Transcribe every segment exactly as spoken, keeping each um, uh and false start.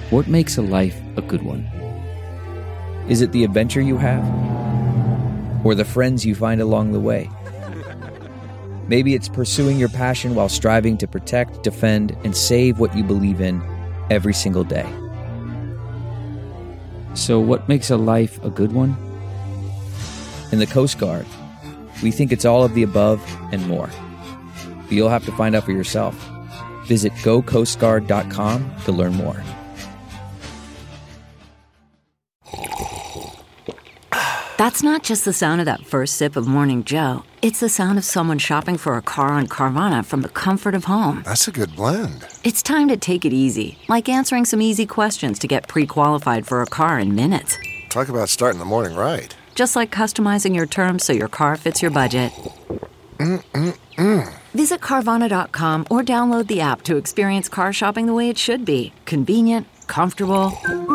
What makes a life a good one? Is it the adventure you have? Or the friends you find along the way? Maybe it's pursuing your passion while striving to protect, defend, and save what you believe in every single day. So what makes a life a good one? In the Coast Guard, we think it's all of the above and more. But you'll have to find out for yourself. Visit go coast guard dot com to learn more. That's not just the sound of that first sip of Morning Joe. It's the sound of someone shopping for a car on Carvana from the comfort of home. That's a good blend. It's time to take it easy, like answering some easy questions to get pre-qualified for a car in minutes. Talk about starting the morning right. Just like customizing your terms so your car fits your budget. Mm-mm-mm. Visit Carvana dot com or download the app to experience car shopping the way it should be. Convenient, comfortable.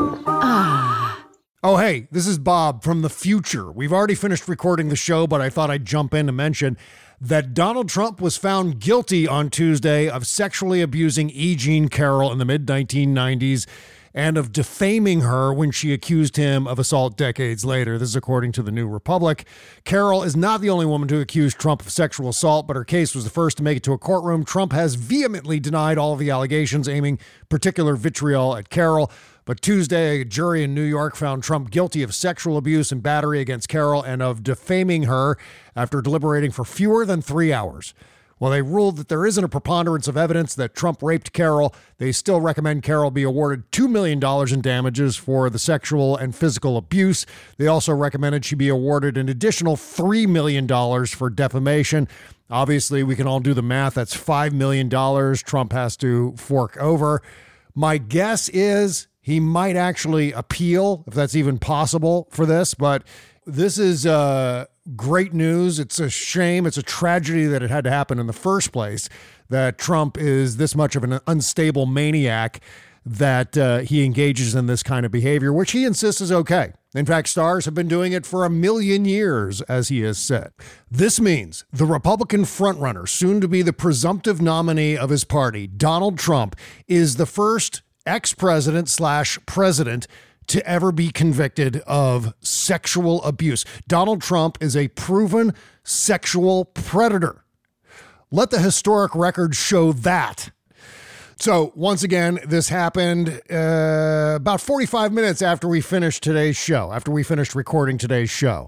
Ah. Oh, hey, this is Bob from the future. We've already finished recording the show, but I thought I'd jump in to mention that Donald Trump was found guilty on Tuesday of sexually abusing E. Jean Carroll in the mid nineteen nineties and of defaming her when she accused him of assault decades later. This is according to the New Republic. Carroll is not the only woman to accuse Trump of sexual assault, but her case was the first to make it to a courtroom. Trump has vehemently denied all of the allegations, aiming particular vitriol at Carroll. But Tuesday, a jury in New York found Trump guilty of sexual abuse and battery against Carroll and of defaming her after deliberating for fewer than three hours. While they ruled that there isn't a preponderance of evidence that Trump raped Carroll, they still recommend Carroll be awarded two million dollars in damages for the sexual and physical abuse. They also recommended she be awarded an additional three million dollars for defamation. Obviously, we can all do the math. That's five million dollars Trump has to fork over. My guess is he might actually appeal, if that's even possible for this, but this is uh, great news. It's a shame. It's a tragedy that it had to happen in the first place, that Trump is this much of an unstable maniac that uh, he engages in this kind of behavior, which he insists is okay. In fact, stars have been doing it for a million years, as he has said. This means the Republican frontrunner, soon to be the presumptive nominee of his party, Donald Trump, is the first ex-president slash president to ever be convicted of sexual abuse. Donald Trump is a proven sexual predator. Let the historic record show that. So once again, this happened uh, about forty-five minutes after we finished today's show, after we finished recording today's show.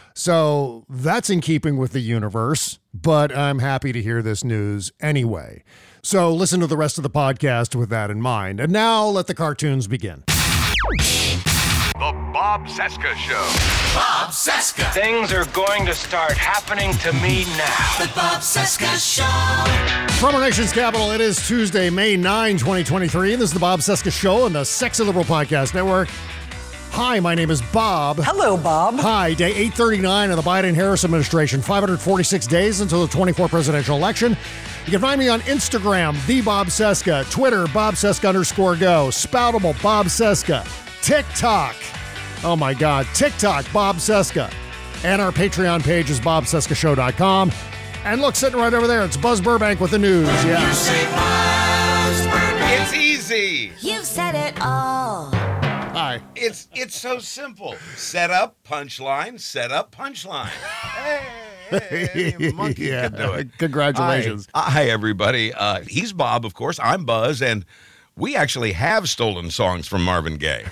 So that's in keeping with the universe, but I'm happy to hear this news anyway. So listen to the rest of the podcast with that in mind. And now let the cartoons begin. The Bob Cesca Show. Bob Cesca. Things are going to start happening to me now. The Bob Cesca Show. From our nation's capital, it is Tuesday, May ninth, twenty twenty-three. And this is the Bob Cesca Show on the Sexy Liberal Podcast Network. Hi, my name is Bob. Hello, Bob. Hi, day eight thirty-nine of the Biden-Harris administration. five hundred forty-six days until the twenty-fourth presidential election. You can find me on Instagram, the Bob Cesca, Twitter, Bob Cesca underscore go, Spoutable, Bob Cesca, TikTok. Oh my God, TikTok, Bob Cesca. And our Patreon page is bob cesca show dot com. And look, sitting right over there, it's Buzz Burbank with the news. Yeah. You say Buzz Burbank. It's easy. You've said it all. Hi. It's it's so simple. Set up, punchline, set up, punchline. Hey, hey, any monkey Yeah, can do it. congratulations. Hi, hi everybody. Uh, he's Bob, of course. I'm Buzz, and we actually have stolen songs from Marvin Gaye.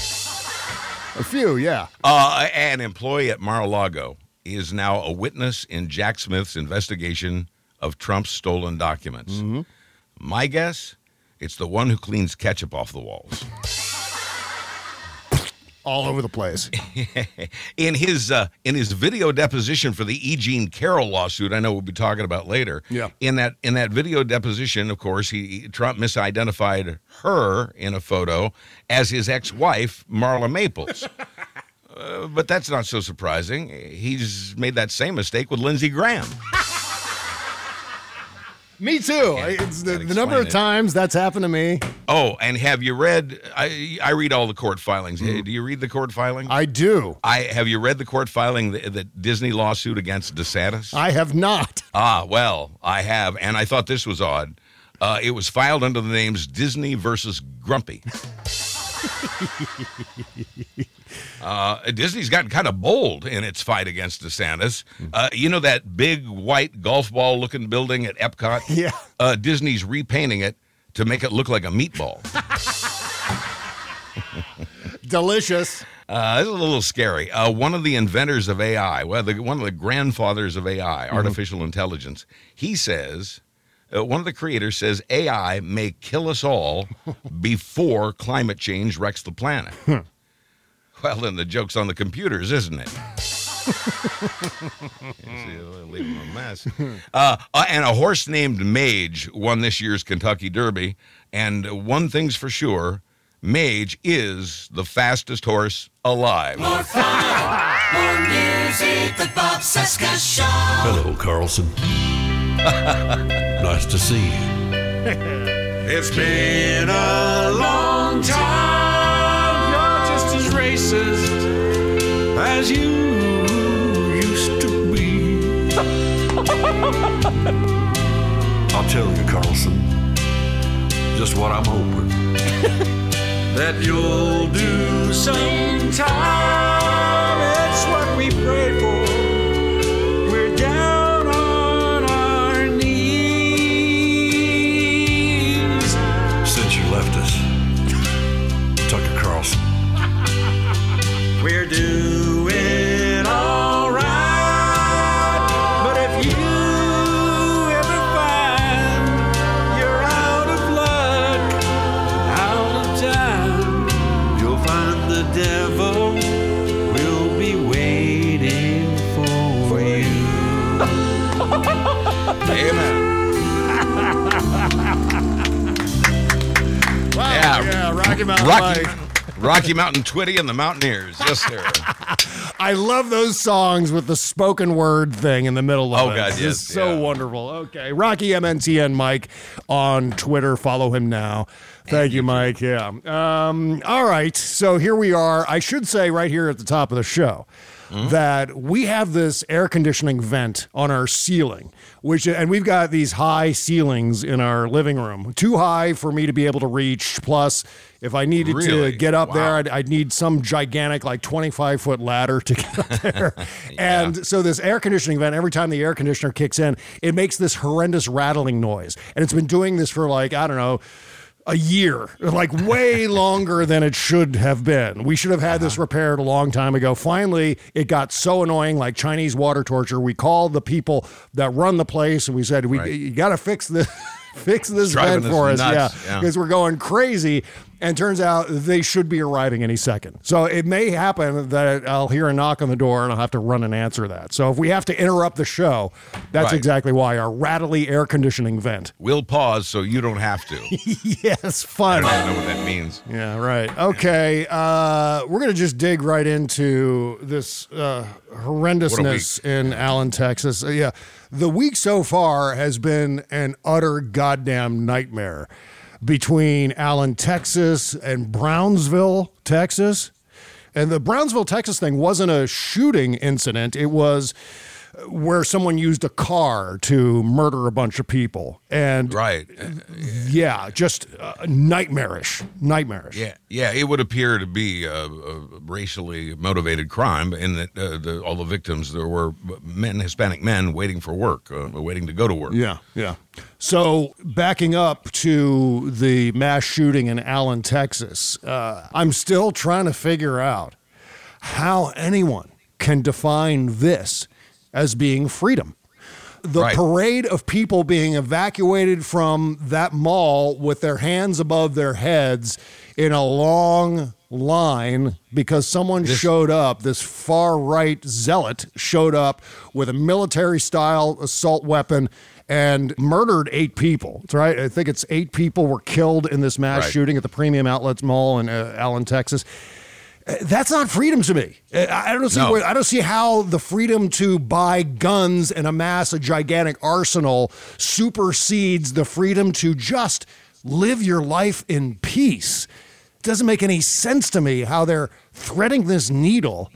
A few, yeah. Uh, an employee at Mar-a-Lago is now a witness in Jack Smith's investigation of Trump's stolen documents. Mm-hmm. My guess, it's the one who cleans ketchup off the walls. All over the place. in his uh, in his video deposition for the E. Jean Carroll lawsuit, I know we'll be talking about later. Yeah. In that in that video deposition, of course, he Trump misidentified her in a photo as his ex-wife, Marla Maples. uh, but that's not so surprising. He's made that same mistake with Lindsey Graham. Me too. Yeah, it's the, gotta the number of explain it. times that's happened to me. Oh, and have you read? I I read all the court filings. Mm. Do you read the court filing? I do. I have you read the court filing, the, the Disney lawsuit against DeSantis? I have not. Ah, well, I have, and I thought this was odd. Uh, it was filed under the names Disney versus Grumpy. uh, Disney's gotten kind of bold in its fight against DeSantis. Uh, you know that big white golf ball looking building at Epcot? Yeah. Uh, Disney's repainting it to make it look like a meatball. Delicious. Uh, it's a little scary. Uh, one of the inventors of A I, well, the, one of the grandfathers of A I, mm-hmm. artificial intelligence, he says, uh, one of the creators says A I may kill us all before climate change wrecks the planet. Well, then the joke's on the computers, isn't it? Leave them a mess. Uh, uh, and a horse named Mage won this year's Kentucky Derby. And one thing's for sure, Mage is the fastest horse alive. More fun, more music, the Bob Cesca Show. Hello, Carlson. Nice to see you. It's been a long time. You're just as racist as you used to be. I'll tell you, Carlson, just what I'm hoping. That you'll do sometime. It's what we pray for. We're down on our knees. Since you left us, Tucker Carlson, we're doing all right. But if you ever find you're out of luck, out of time, you'll find the devil will be waiting for you. Amen. Wow, Yeah. yeah, Rocky Mountain Rocky, Mike. Rocky Mountain Twitty and the Mountaineers. Yes, sir. I love those songs with the spoken word thing in the middle of Oh, it. God, It's yes, so yeah. wonderful. Okay, Rocky M N T N Mike on Twitter. Follow him now. Thank you, Mike. Yeah. Um, all right. So here we are. I should say right here at the top of the show Mm-hmm. that we have this air conditioning vent on our ceiling, which, and we've got these high ceilings in our living room, too high for me to be able to reach. Plus, if I needed Really? to get up Wow. there, I'd, I'd need some gigantic, like twenty-five foot ladder to get up there. Yeah. And so this air conditioning vent, every time the air conditioner kicks in, it makes this horrendous rattling noise. And it's been doing this for like, I don't know, a year, like way longer than it should have been. We should have had this repaired a long time ago. Finally, it got so annoying, like Chinese water torture. We called the people that run the place and we said, "We Right. you got to fix this, fix this Driving vent us for us, nuts. yeah, Yeah. because we're going crazy." And turns out they should be arriving any second. So it may happen that I'll hear a knock on the door and I'll have to run and answer that. So if we have to interrupt the show, that's Right. exactly why, our rattly air conditioning vent. We'll pause so you don't have to. Yes, I fun. don't even know what that means. Yeah, right. Okay, uh, we're going to just dig right into this uh, horrendousness in Allen, Texas. Uh, yeah, the week so far has been an utter goddamn nightmare between Allen, Texas and Brownsville, Texas. And the Brownsville, Texas thing wasn't a shooting incident. It was where someone used a car to murder a bunch of people. And Right. yeah, just uh, nightmarish, nightmarish. Yeah, yeah. It would appear to be a, a racially motivated crime, in that uh, the, all the victims there were men, Hispanic men, waiting for work, uh, waiting to go to work. Yeah, yeah. So backing up to the mass shooting in Allen, Texas, uh, I'm still trying to figure out how anyone can define this as being freedom. The Right. parade of people being evacuated from that mall with their hands above their heads in a long line because someone This- showed up, this far-right zealot showed up with a military-style assault weapon and murdered eight people. That's right. I think it's eight people were killed in this mass Right. shooting at the Premium Outlets Mall in uh, Allen, Texas. That's not freedom to me. I don't see. No. Where, I don't see how the freedom to buy guns and amass a gigantic arsenal supersedes the freedom to just live your life in peace. It doesn't make any sense to me how they're threading this needle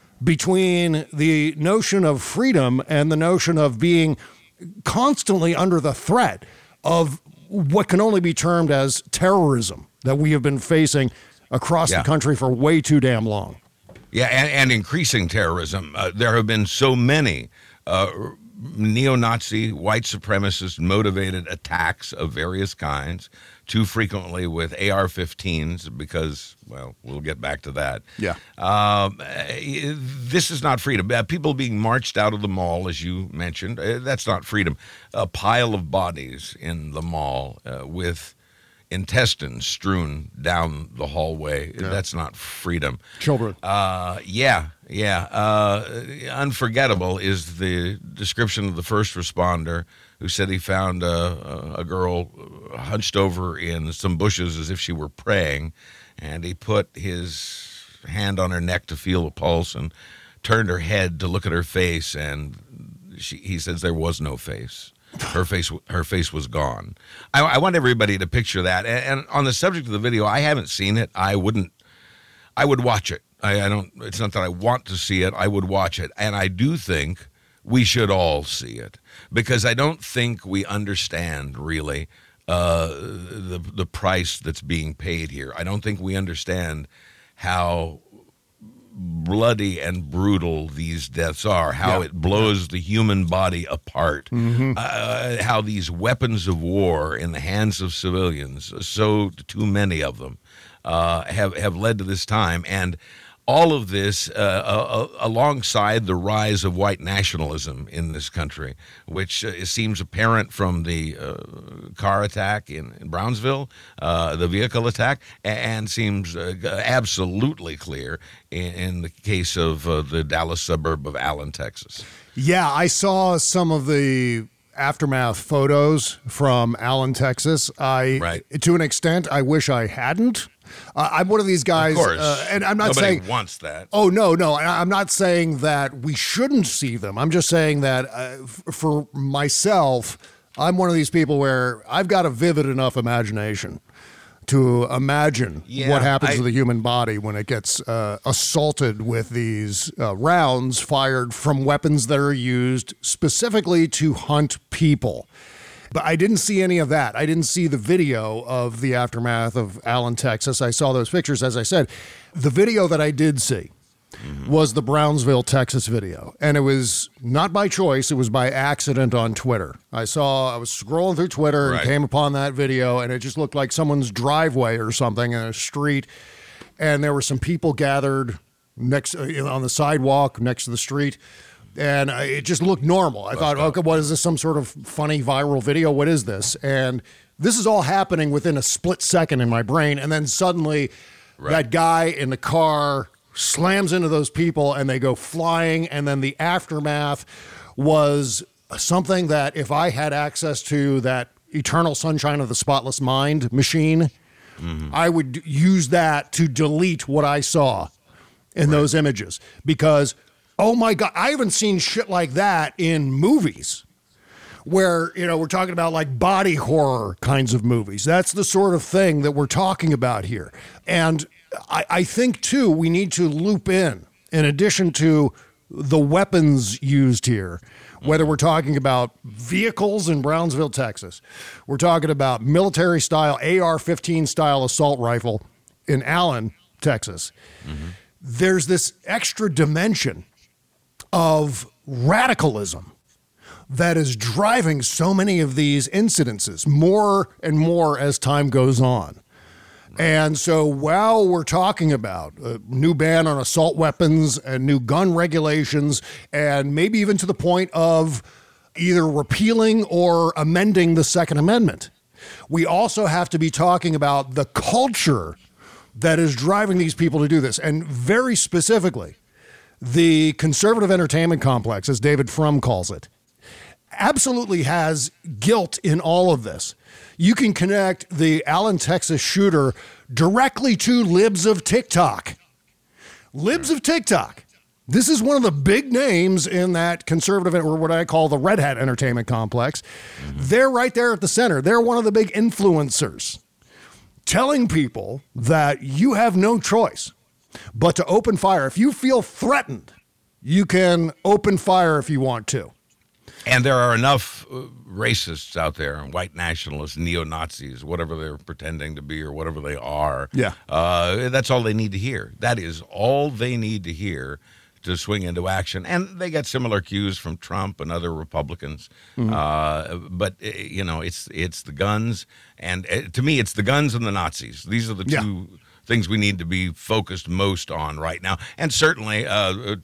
between the notion of freedom and the notion of being constantly under the threat of what can only be termed as terrorism that we have been facing across Yeah. the country for way too damn long. Yeah, and, and increasing terrorism. Uh, there have been so many uh, neo-Nazi, white supremacist motivated attacks of various kinds, too frequently with A R fifteens because, well, we'll get back to that. Yeah. Um, uh, this is not freedom. Uh, people being marched out of the mall, as you mentioned, uh, that's not freedom. A pile of bodies in the mall uh, with intestines strewn down the hallway. Yeah. That's not freedom. Children. Uh, yeah, yeah. Uh, unforgettable is the description of the first responder who said he found a, a girl hunched over in some bushes as if she were praying, and he put his hand on her neck to feel a pulse and turned her head to look at her face, and she, he says there was no face. Her face, her face was gone. I, I want everybody to picture that. And, and on the subject of the video, I haven't seen it. I wouldn't. I would watch it. I, I don't. It's not that I want to see it. I would watch it, and I do think we should all see it because I don't think we understand really uh, the the price that's being paid here. I don't think we understand how bloody and brutal these deaths are, how yeah. it blows the human body apart, mm-hmm. uh, how these weapons of war in the hands of civilians, so too many of them, uh, have, have led to this time. And all of this uh, uh, alongside the rise of white nationalism in this country, which uh, seems apparent from the uh, car attack in, in Brownsville, uh, the vehicle attack, and seems uh, absolutely clear in, in the case of uh, the Dallas suburb of Allen, Texas. Yeah, I saw some of the aftermath photos from Allen, Texas. I, right. to an extent, I wish I hadn't. Uh, I'm one of these guys, of course. Uh, and I'm not Nobody saying wants that. Oh no, no, I'm not saying that we shouldn't see them. I'm just saying that uh, f- for myself, I'm one of these people where I've got a vivid enough imagination to imagine yeah, what happens I, to the human body when it gets uh, assaulted with these uh, rounds fired from weapons that are used specifically to hunt people. But I didn't see any of that. I didn't see the video of the aftermath of Allen, Texas. I saw those pictures, as I said. The video that I did see mm-hmm. was the Brownsville, Texas video. And it was not by choice. It was by accident on Twitter. I saw, I was scrolling through Twitter right. and came upon that video, and it just looked like someone's driveway or something in a street. And there were some people gathered next uh, on the sidewalk next to the street. And it just looked normal. I Bust thought, okay, what is this, some sort of funny viral video? What is this? And this is all happening within a split second in my brain. And then suddenly right. that guy in the car slams into those people and they go flying. And then the aftermath was something that if I had access to that Eternal Sunshine of the Spotless Mind machine, mm-hmm. I would use that to delete what I saw in right. those images. Because oh my God, I haven't seen shit like that in movies where, you know, we're talking about like body horror kinds of movies. That's the sort of thing that we're talking about here. And I, I think, too, we need to loop in, in addition to the weapons used here, whether we're talking about vehicles in Brownsville, Texas, we're talking about military-style A R fifteen style assault rifle in Allen, Texas. Mm-hmm. There's this extra dimension of radicalism that is driving so many of these incidences more and more as time goes on. And so while we're talking about a new ban on assault weapons and new gun regulations, and maybe even to the point of either repealing or amending the Second Amendment, we also have to be talking about the culture that is driving these people to do this. And very specifically, the conservative entertainment complex, as David Frum calls it, absolutely has guilt in all of this. You can connect the Allen, Texas shooter directly to Libs of TikTok. Libs of TikTok. This is one of the big names in that conservative, or what I call the Red Hat entertainment complex. Mm-hmm. They're right there at the center. They're one of the big influencers, telling people that you have no choice but to open fire. If you feel threatened, you can open fire if you want to. And there are enough uh, racists out there, white nationalists, neo-Nazis, whatever they're pretending to be or whatever they are. Yeah. Uh, that's all they need to hear. That is all they need to hear to swing into action. And they get similar cues from Trump and other Republicans. Mm-hmm. Uh, but, uh, you know, it's it's the guns. And uh, to me, it's the guns and the Nazis. These are the Yeah. two things we need to be focused most on right now. And certainly, uh,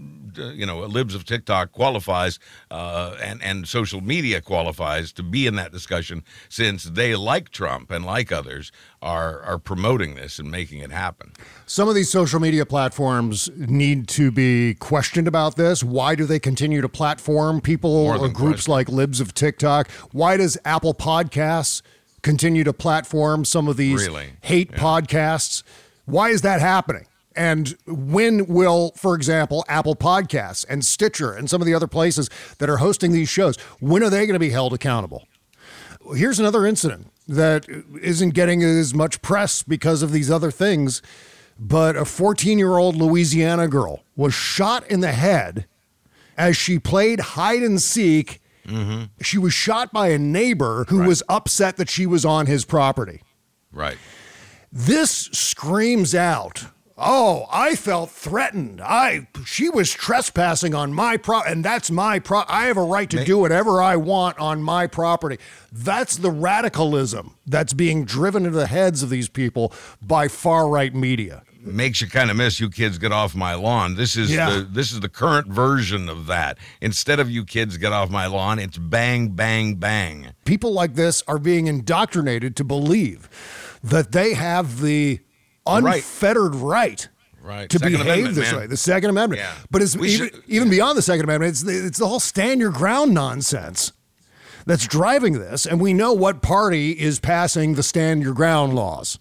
you know, Libs of TikTok qualifies uh, and, and social media qualifies to be in that discussion since they, like Trump and like others, are are promoting this and making it happen. Some of these social media platforms need to be questioned about this. Why do they continue to platform people or groups like Libs of TikTok? Why does Apple Podcasts continue to platform some of these Really? hate Yeah. podcasts? Why is that happening? And when will, for example, Apple Podcasts and Stitcher and some of the other places that are hosting these shows, when are they going to be held accountable? Here's another incident that isn't getting as much press because of these other things, but a fourteen-year-old Louisiana girl was shot in the head as she played hide and seek. Mm-hmm. She was shot by a neighbor who Right. was upset that she was on his property. Right. This screams out, oh, I felt threatened. I she was trespassing on my pro and that's my pro I have a right to do whatever I want on my property. That's the radicalism that's being driven into the heads of these people by far-right media. Makes you kind of miss "you kids get off my lawn." This is Yeah. the this is the current version of that. Instead of "you kids get off my lawn," it's bang, bang, bang. People like this are being indoctrinated to believe that they have the Right. unfettered right, Right. to Second behave Amendment, this man. way. The Second Amendment. Yeah. But it's We even, should- even beyond the Second Amendment, it's the, it's the whole stand your ground nonsense that's driving this. And we know what party is passing the stand your ground laws.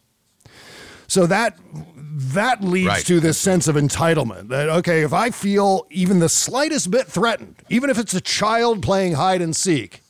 So that that leads Right. to this sense of entitlement that, okay, if I feel even the slightest bit threatened, even if it's a child playing hide and seek,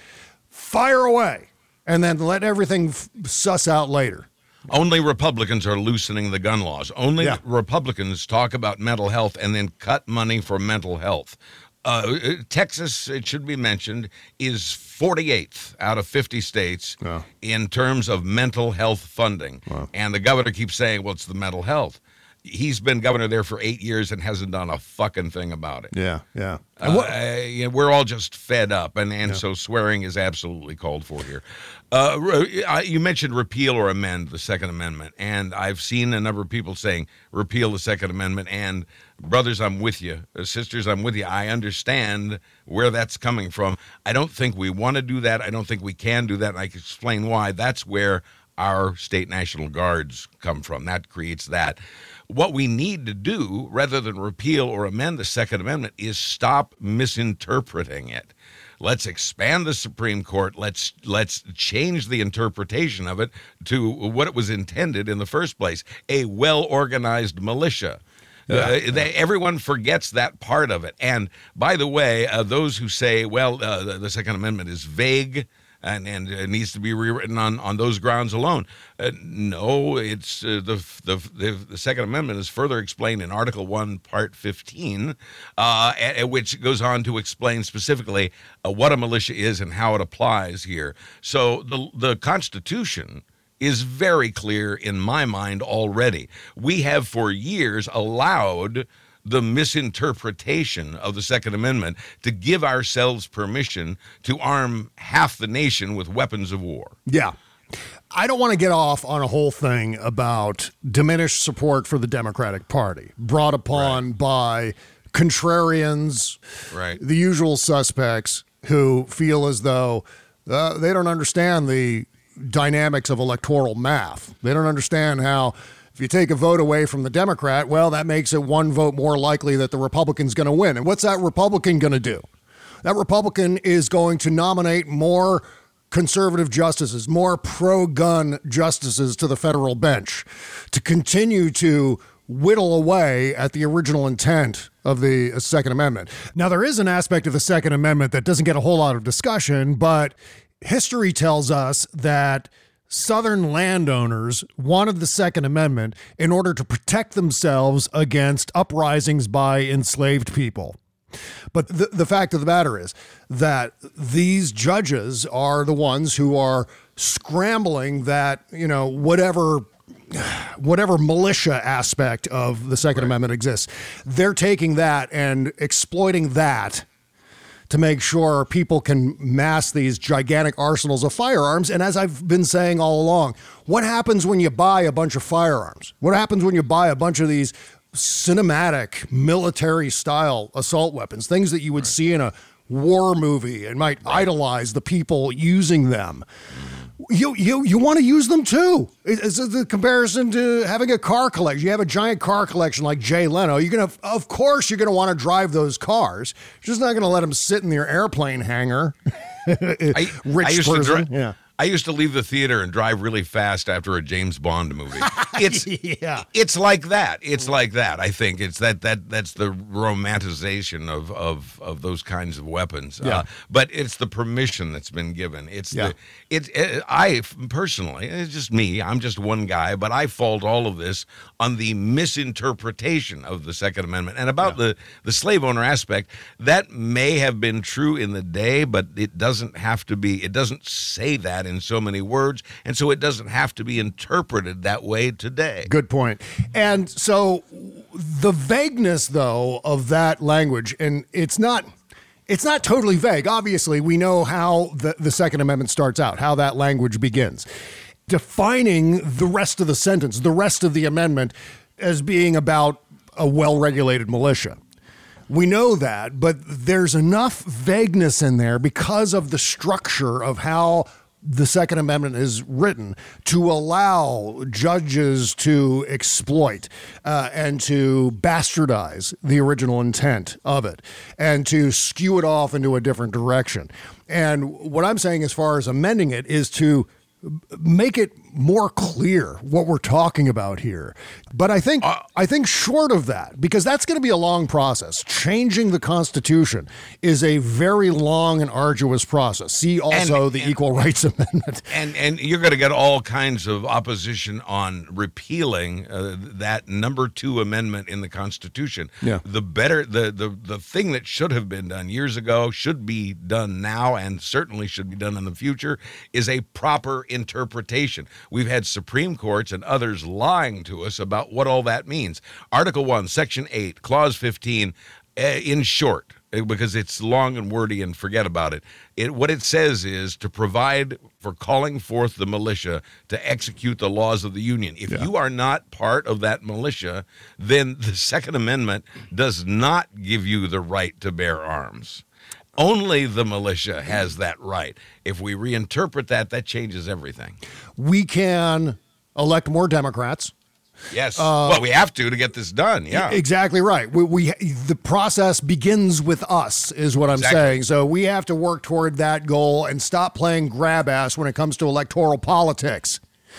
fire away and then let everything f- suss out later. Only Republicans are loosening the gun laws. Only Yeah. Republicans talk about mental health and then cut money for mental health. Uh, Texas, it should be mentioned, is forty-eighth out of fifty states Wow. in terms of mental health funding. Wow. And the governor keeps saying, well, it's the mental health. He's been governor there for eight years and hasn't done a fucking thing about it. Yeah, yeah. Uh, uh, yeah, we're all just fed up, and, and so swearing is absolutely called for here. Uh, re- uh, you mentioned repeal or amend the Second Amendment, and I've seen a number of people saying repeal the Second Amendment, and brothers, I'm with you. Uh, sisters, I'm with you. I understand where that's coming from. I don't think we want to do that. I don't think we can do that, and I can explain why. That's where our state National Guards come from. That creates that. What we need to do, rather than repeal or amend the Second Amendment, is stop misinterpreting it. Let's expand the Supreme Court. Let's let's change the interpretation of it to what it was intended in the first place, a well-organized militia. Yeah. Uh, they, everyone forgets that part of it. And by the way, uh, those who say, well, uh, the, the Second Amendment is vague, and, and it needs to be rewritten on, on those grounds alone. Uh, no, it's uh, the, the the the Second Amendment is further explained in Article One, Part fifteen, uh, a- a- which goes on to explain specifically uh, what a militia is and how it applies here. So the the Constitution is very clear in my mind already. We have for years allowed the misinterpretation of the Second Amendment to give ourselves permission to arm half the nation with weapons of war. Yeah. I don't want to get off on a whole thing about diminished support for the Democratic Party brought upon Right. by contrarians, Right. the usual suspects who feel as though uh, they don't understand the dynamics of electoral math. They don't understand how if you take a vote away from the Democrat, well, that makes it one vote more likely that the Republican's going to win. And what's that Republican going to do? That Republican is going to nominate more conservative justices, more pro-gun justices to the federal bench to continue to whittle away at the original intent of the Second Amendment. Now, there is an aspect of the Second Amendment that doesn't get a whole lot of discussion, but history tells us that Southern landowners wanted the Second Amendment in order to protect themselves against uprisings by enslaved people. But the, the fact of the matter is that these judges are the ones who are scrambling that, you know, whatever whatever militia aspect of the Second right. Amendment exists, they're taking that and exploiting that to make sure people can mass these gigantic arsenals of firearms. And as I've been saying all along, what happens when you buy a bunch of firearms? What happens when you buy a bunch of these cinematic military-style assault weapons, things that you would right. see in a war movie and might right. idolize the people using them? You you you want to use them too. It's the comparison to having a car collection. You have a giant car collection like Jay Leno. You're gonna, of course, you're gonna want to drive those cars. You're just not gonna let them sit in your airplane hangar. I, Rich I used person. To dri- yeah. I used to leave the theater and drive really fast after a James Bond movie. It's yeah. It's like that. It's like that. I think it's that that that's the romanticization of of, of those kinds of weapons. Yeah. Uh, but it's the permission that's been given. It's yeah. the it's it, I personally, it's just me. I'm just one guy, but I fault all of this on the misinterpretation of the Second Amendment and about yeah. the the slave owner aspect. That may have been true in the day, but it doesn't have to be. It doesn't say that in so many words, and so it doesn't have to be interpreted that way today. Good point. And so the vagueness, though, of that language, and it's not it's not totally vague. Obviously, we know how the, the Second Amendment starts out, how that language begins. Defining the rest of the sentence, the rest of the amendment, as being about a well-regulated militia. We know that, but there's enough vagueness in there because of the structure of how the Second Amendment is written to allow judges to exploit uh, and to bastardize the original intent of it and to skew it off into a different direction. And what I'm saying as far as amending it is to make it more clear what we're talking about here. But I think uh, I think short of that, because that's going to be a long process. Changing the Constitution is a very long and arduous process. See also and, the and, Equal Rights Amendment. And and you're going to get all kinds of opposition on repealing uh, that number two amendment in the Constitution. Yeah. The better the, the the thing that should have been done years ago, should be done now, and certainly should be done in the future, is a proper interpretation. We've had Supreme Courts and others lying to us about what all that means. Article one, Section eight, Clause fifteen, uh, in short, because it's long and wordy and forget about it, it, what it says is to provide for calling forth the militia to execute the laws of the Union. If yeah. you are not part of that militia, then the Second Amendment does not give you the right to bear arms. Only the militia has that right. If we reinterpret that, that changes everything. We can elect more Democrats. Yes. Uh, well, we have to to get this done. Yeah. Exactly right. We, we the process begins with us, is what I'm exactly. saying. So we have to work toward that goal and stop playing grab ass when it comes to electoral politics.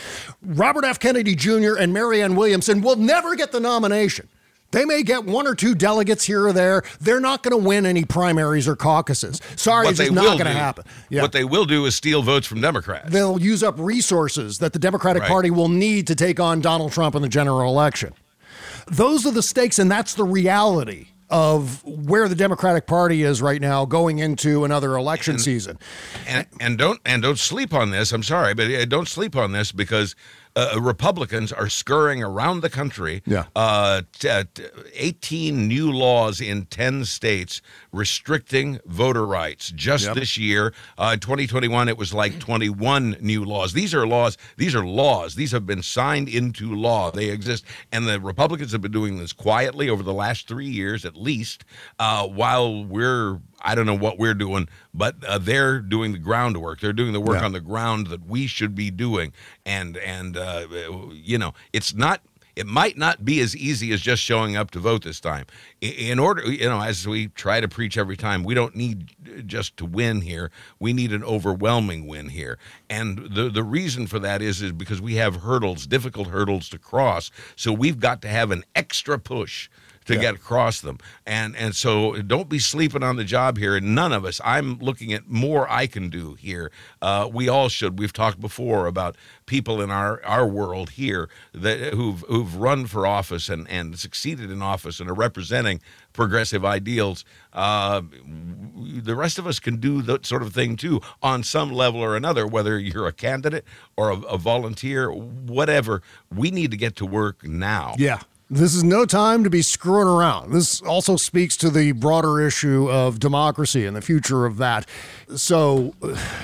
Robert F. Kennedy Junior and Marianne Williamson will never get the nomination. They may get one or two delegates here or there. They're not going to win any primaries or caucuses. Sorry, it's just not going to happen. Yeah. What they will do is steal votes from Democrats. They'll use up resources that the Democratic right. Party will need to take on Donald Trump in the general election. Those are the stakes, and that's the reality of where the Democratic Party is right now going into another election and, season. And, and don't and don't sleep on this. I'm sorry, but don't sleep on this because Uh, Republicans are scurrying around the country. Yeah. Uh, t- t- eighteen new laws in ten states restricting voter rights. Just yep. this year, uh, twenty twenty-one, it was like twenty-one new laws. These are laws. These are laws. These have been signed into law. They exist. And the Republicans have been doing this quietly over the last three years at least, uh, while we're, I don't know what we're doing, but uh, they're doing the groundwork. They're doing the work yeah. on the ground that we should be doing. And, and uh, you know, it's not, it might not be as easy as just showing up to vote this time. In order, you know, as we try to preach every time, we don't need just to win here. We need an overwhelming win here. And the, the reason for that is, is because we have hurdles, difficult hurdles to cross. So we've got to have an extra push to Yeah. get across them. And and so don't be sleeping on the job here. And none of us, I'm looking at more I can do here. Uh, we all should. We've talked before about people in our, our world here that who've who've run for office and, and succeeded in office and are representing progressive ideals. Uh, the rest of us can do that sort of thing too on some level or another, whether you're a candidate or a, a volunteer, whatever. We need to get to work now. Yeah. This is no time to be screwing around. This also speaks to the broader issue of democracy and the future of that. So,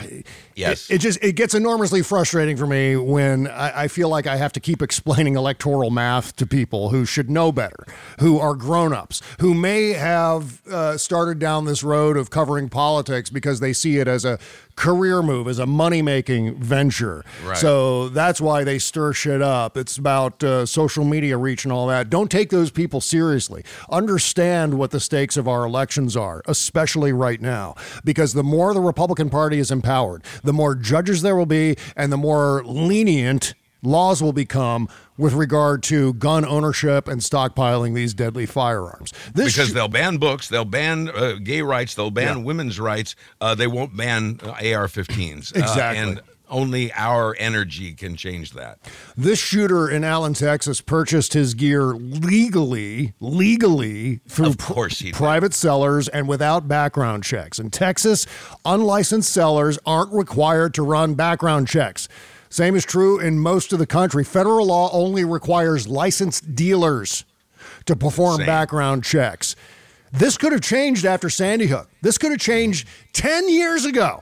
yes, it, it just it gets enormously frustrating for me when I, I feel like I have to keep explaining electoral math to people who should know better, who are grown-ups, who may have uh, started down this road of covering politics because they see it as a career move, as a money-making venture. Right. So that's why they stir shit up. It's about uh, social media reach and all that. Don't take those people seriously. Understand what the stakes of our elections are, especially right now, because the more the Republican Party is empowered, the more judges there will be, and the more lenient laws will become with regard to gun ownership and stockpiling these deadly firearms. This because sh- they'll ban books, they'll ban uh, gay rights, they'll ban Yeah. women's rights. Uh, they won't ban uh, A R fifteens. Exactly. Uh, and only our energy can change that. This shooter in Allen, Texas, purchased his gear legally, legally through Of course he did. private sellers and without background checks. In Texas, unlicensed sellers aren't required to run background checks. Same is true in most of the country. Federal law only requires licensed dealers to perform Same. background checks. This could have changed after Sandy Hook. This could have changed ten years ago.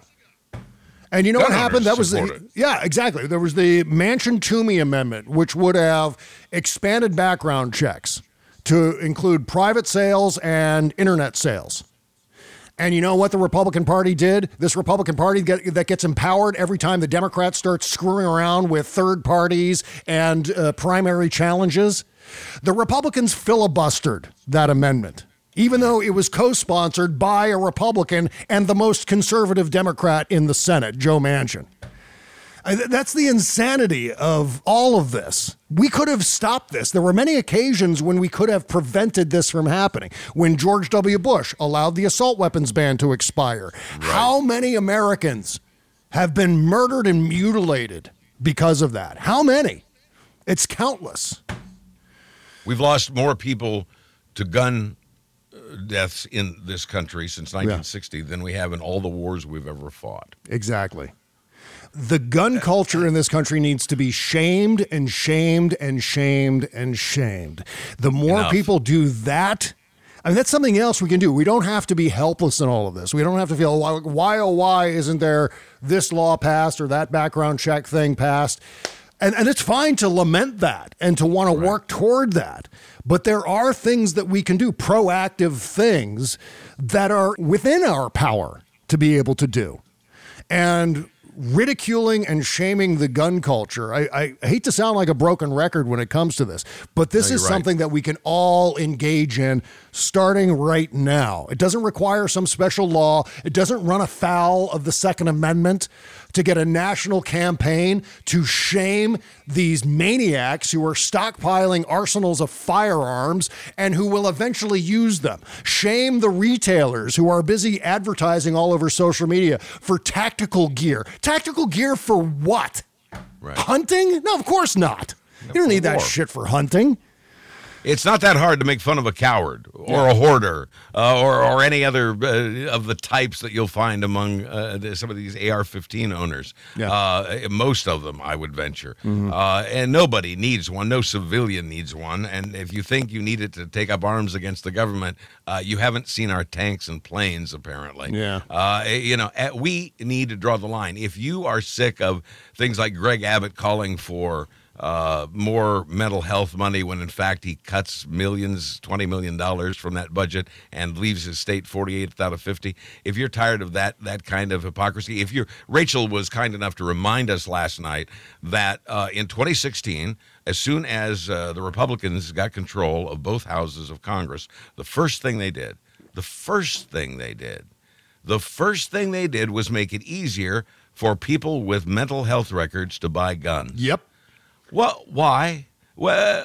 And you know Gun what happened? owners That was the, support it. yeah, exactly. There was the Manchin-Toomey Amendment, which would have expanded background checks to include private sales and internet sales. And you know what the Republican Party did? This Republican Party get, that gets empowered every time the Democrats start screwing around with third parties and uh, primary challenges. The Republicans filibustered that amendment, even though it was co-sponsored by a Republican and the most conservative Democrat in the Senate, Joe Manchin. I- That's the insanity of all of this. We could have stopped this. There were many occasions when we could have prevented this from happening. When George W. Bush allowed the assault weapons ban to expire. How many Americans have been murdered and mutilated because of that? How many? It's countless. We've lost more people to gun uh, deaths in this country since nineteen sixty than we have in all the wars we've ever fought. Exactly. The gun culture in this country needs to be shamed and shamed and shamed and shamed. The more Enough. people do that, I mean, that's something else we can do. We don't have to be helpless in all of this. We don't have to feel, why, why oh, why isn't there this law passed or that background check thing passed? And, and it's fine to lament that and to want to work toward that. But there are things that we can do, proactive things that are within our power to be able to do. And ridiculing and shaming the gun culture, I, I hate to sound like a broken record when it comes to this, but this No, is you're right. something that we can all engage in starting right now. It doesn't require some special law. It doesn't run afoul of the Second Amendment to get a national campaign to shame these maniacs who are stockpiling arsenals of firearms and who will eventually use them. Shame the retailers who are busy advertising all over social media for tactical gear. Tactical gear for what? Right. Hunting? No, of course not. You don't need that war. shit for hunting. It's not that hard to make fun of a coward or a hoarder uh, or, or any other uh, of the types that you'll find among uh, the, some of these A R fifteen owners. Yeah. Uh, most of them, I would venture. Mm-hmm. Uh, and nobody needs one. No civilian needs one. And if you think you need it to take up arms against the government, uh, you haven't seen our tanks and planes, apparently. Yeah. Uh, you know, uh, we need to draw the line. If you are sick of things like Greg Abbott calling for uh, more mental health money when in fact he cuts millions, twenty million dollars from that budget and leaves his state forty-eighth out of fifty. If you're tired of that that kind of hypocrisy, if you're, Rachel was kind enough to remind us last night that uh, in twenty sixteen, as soon as uh, the Republicans got control of both houses of Congress, the first thing they did, the first thing they did, the first thing they did was make it easier for people with mental health records to buy guns. Yep. Well, why? Well,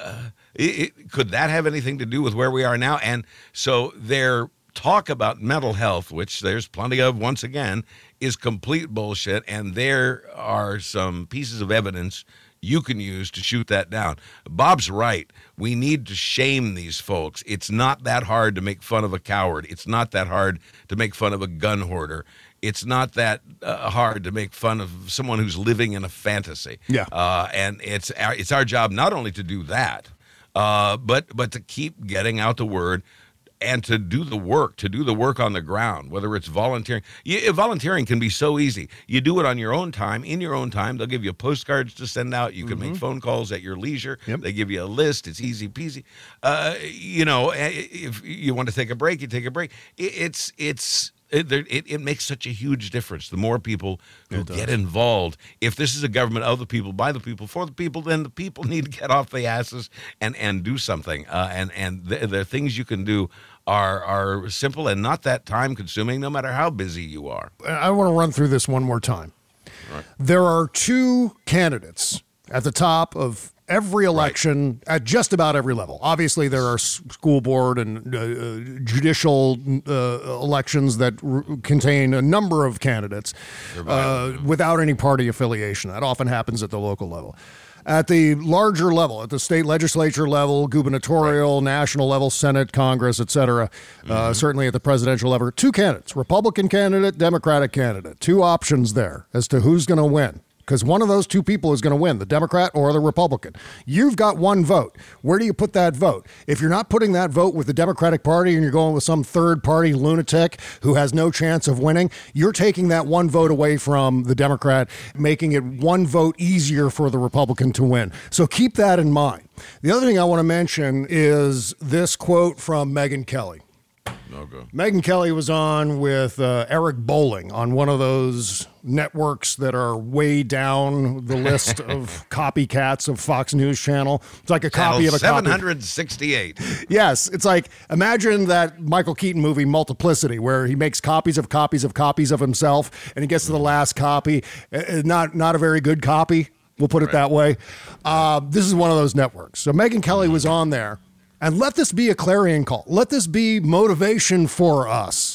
It, it, could that have anything to do with where we are now? And so their talk about mental health, which there's plenty of once again, is complete bullshit. And there are some pieces of evidence you can use to shoot that down. Bob's right. We need to shame these folks. It's not that hard to make fun of a coward. It's not that hard to make fun of a gun hoarder. It's not that uh, hard to make fun of someone who's living in a fantasy. Yeah. Uh, and it's our, it's our job not only to do that, uh, but but to keep getting out the word and to do the work, to do the work on the ground, whether it's volunteering. You, volunteering can be so easy. You do it on your own time, in your own time. They'll give you postcards to send out. You can mm-hmm. make phone calls at your leisure. Yep. They give you a list. It's easy peasy. Uh, you know, if you want to take a break, you take a break. It, it's it's it, it, it makes such a huge difference. The more people who get involved. If this is a government of the people, by the people, for the people, then the people need to get off their asses and, and do something. Uh, and and there the are things you can do are are simple and not that time consuming, no matter how busy you are. I want to run through this one more time. Right. There are two candidates at the top of every election right. at just about every level. Obviously, there are school board and uh, judicial uh, elections that r- contain a number of candidates uh, without any party affiliation. That often happens at the local level. At the larger level, at the state legislature level, gubernatorial, right. national level, Senate, Congress, et cetera, mm-hmm. uh, certainly at the presidential level, two candidates, Republican candidate, Democratic candidate, two options there as to who's going to win. Because one of those two people is going to win, the Democrat or the Republican. You've got one vote. Where do you put that vote? If you're not putting that vote with the Democratic Party and you're going with some third-party lunatic who has no chance of winning, you're taking that one vote away from the Democrat, making it one vote easier for the Republican to win. So keep that in mind. The other thing I want to mention is this quote from Megyn Kelly. Okay. Megyn Kelly was on with uh, Eric Bolling on one of those networks that are way down the list of copycats of Fox News Channel. It's like a copy of a seven hundred sixty-eight. Copy. Yes. It's like, imagine that Michael Keaton movie Multiplicity, where he makes copies of copies of copies of himself, and he gets to the last copy. Uh, not, not a very good copy. We'll put it right. that way. Uh, this is one of those networks. So Megyn Kelly was on there. And let this be a clarion call. Let this be motivation for us,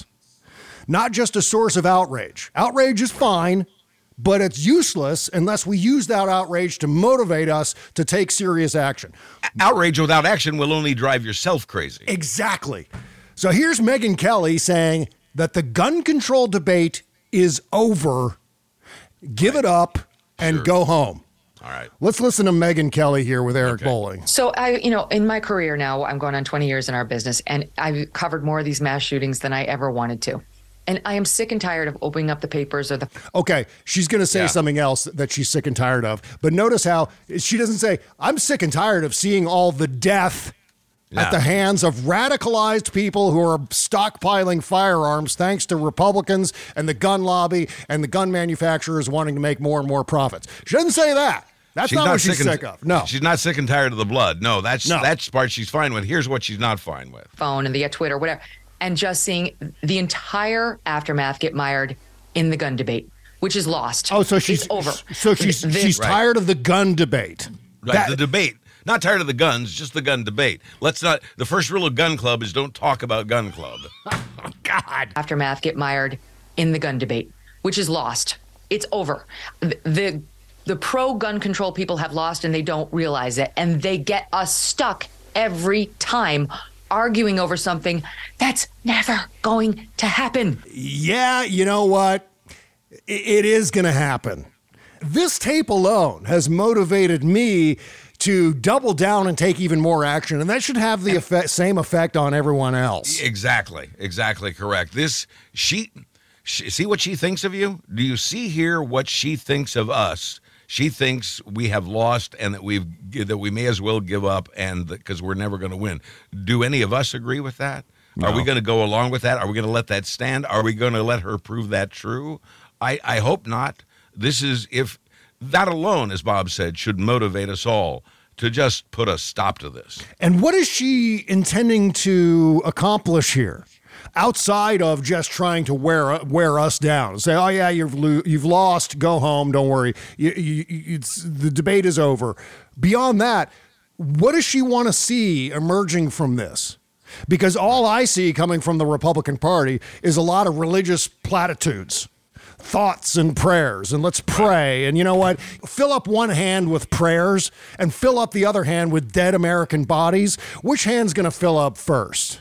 not just a source of outrage. Outrage is fine, but it's useless unless we use that outrage to motivate us to take serious action. Outrage without action will only drive yourself crazy. Exactly. So here's Megyn Kelly saying that the gun control debate is over. Give it up and sure. go home. All right. Let's listen to Megyn Kelly here with Eric okay. Bolling. So I, you know, in my career now, I'm going on twenty years in our business, and I've covered more of these mass shootings than I ever wanted to. And I am sick and tired of opening up the papers or the... Okay, she's going to say yeah. something else that she's sick and tired of. But notice how she doesn't say, I'm sick and tired of seeing all the death yeah. at the hands of radicalized people who are stockpiling firearms thanks to Republicans and the gun lobby and the gun manufacturers wanting to make more and more profits. She doesn't say that. That's she's not, not what she's sick, sick of. No. She's not sick and tired of the blood. No, that's no. that's part she's fine with. Here's what she's not fine with. Phone and the Twitter, whatever. And just seeing the entire aftermath get mired in the gun debate, which is lost. Oh, so she's it's over. So she's this, she's right. tired of the gun debate. Right, that, the debate. Not tired of the guns, just the gun debate. Let's not, the first rule of Gun Club is don't talk about Gun Club. Oh, God. Aftermath get mired in the gun debate, which is lost. It's over. The, the The pro-gun control people have lost, and they don't realize it. And they get us stuck every time arguing over something that's never going to happen. Yeah, you know what? It is going to happen. This tape alone has motivated me to double down and take even more action. And that should have the effect, same effect on everyone else. Exactly. Exactly correct. This, she, she, see what she thinks of you? Do you see here what she thinks of us? She thinks we have lost and that we've that we may as well give up and because we're never going to win. Do any of us agree with that? No. Are we going to go along with that? Are we going to let that stand? Are we going to let her prove that true? I, I hope not. This is, if that alone, as Bob said, should motivate us all to just put a stop to this. And what is she intending to accomplish here? Outside of just trying to wear wear us down, say, "Oh yeah, you've lo- you've lost. Go home. Don't worry. You, you, it's the debate is over." Beyond that, what does she want to see emerging from this? Because all I see coming from the Republican Party is a lot of religious platitudes, thoughts and prayers, and let's pray. And you know what? Fill up one hand with prayers and fill up the other hand with dead American bodies. Which hand's going to fill up first?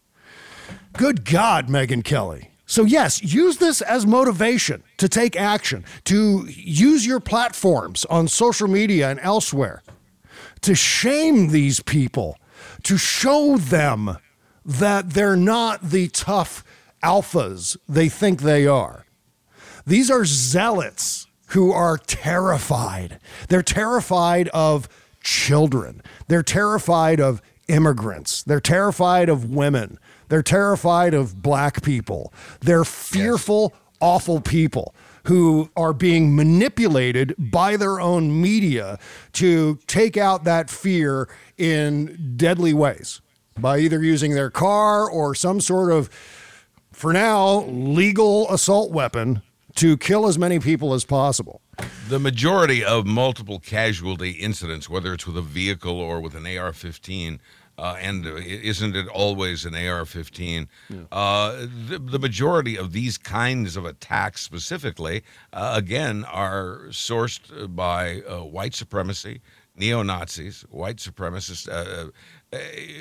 Good God, Megyn Kelly. So yes, use this as motivation to take action, to use your platforms on social media and elsewhere to shame these people, to show them that they're not the tough alphas they think they are. These are zealots who are terrified. They're terrified of children. They're terrified of immigrants. They're terrified of women. They're terrified of black people. They're fearful, yes. awful people who are being manipulated by their own media to take out that fear in deadly ways by either using their car or some sort of, for now, legal assault weapon to kill as many people as possible. The majority of multiple casualty incidents, whether it's with a vehicle or with an A R fifteen, Uh, and isn't it always an A R fifteen? Yeah. Uh, the, the majority of these kinds of attacks specifically, uh, again, are sourced by uh, white supremacy, neo-Nazis, white supremacists. Uh, uh,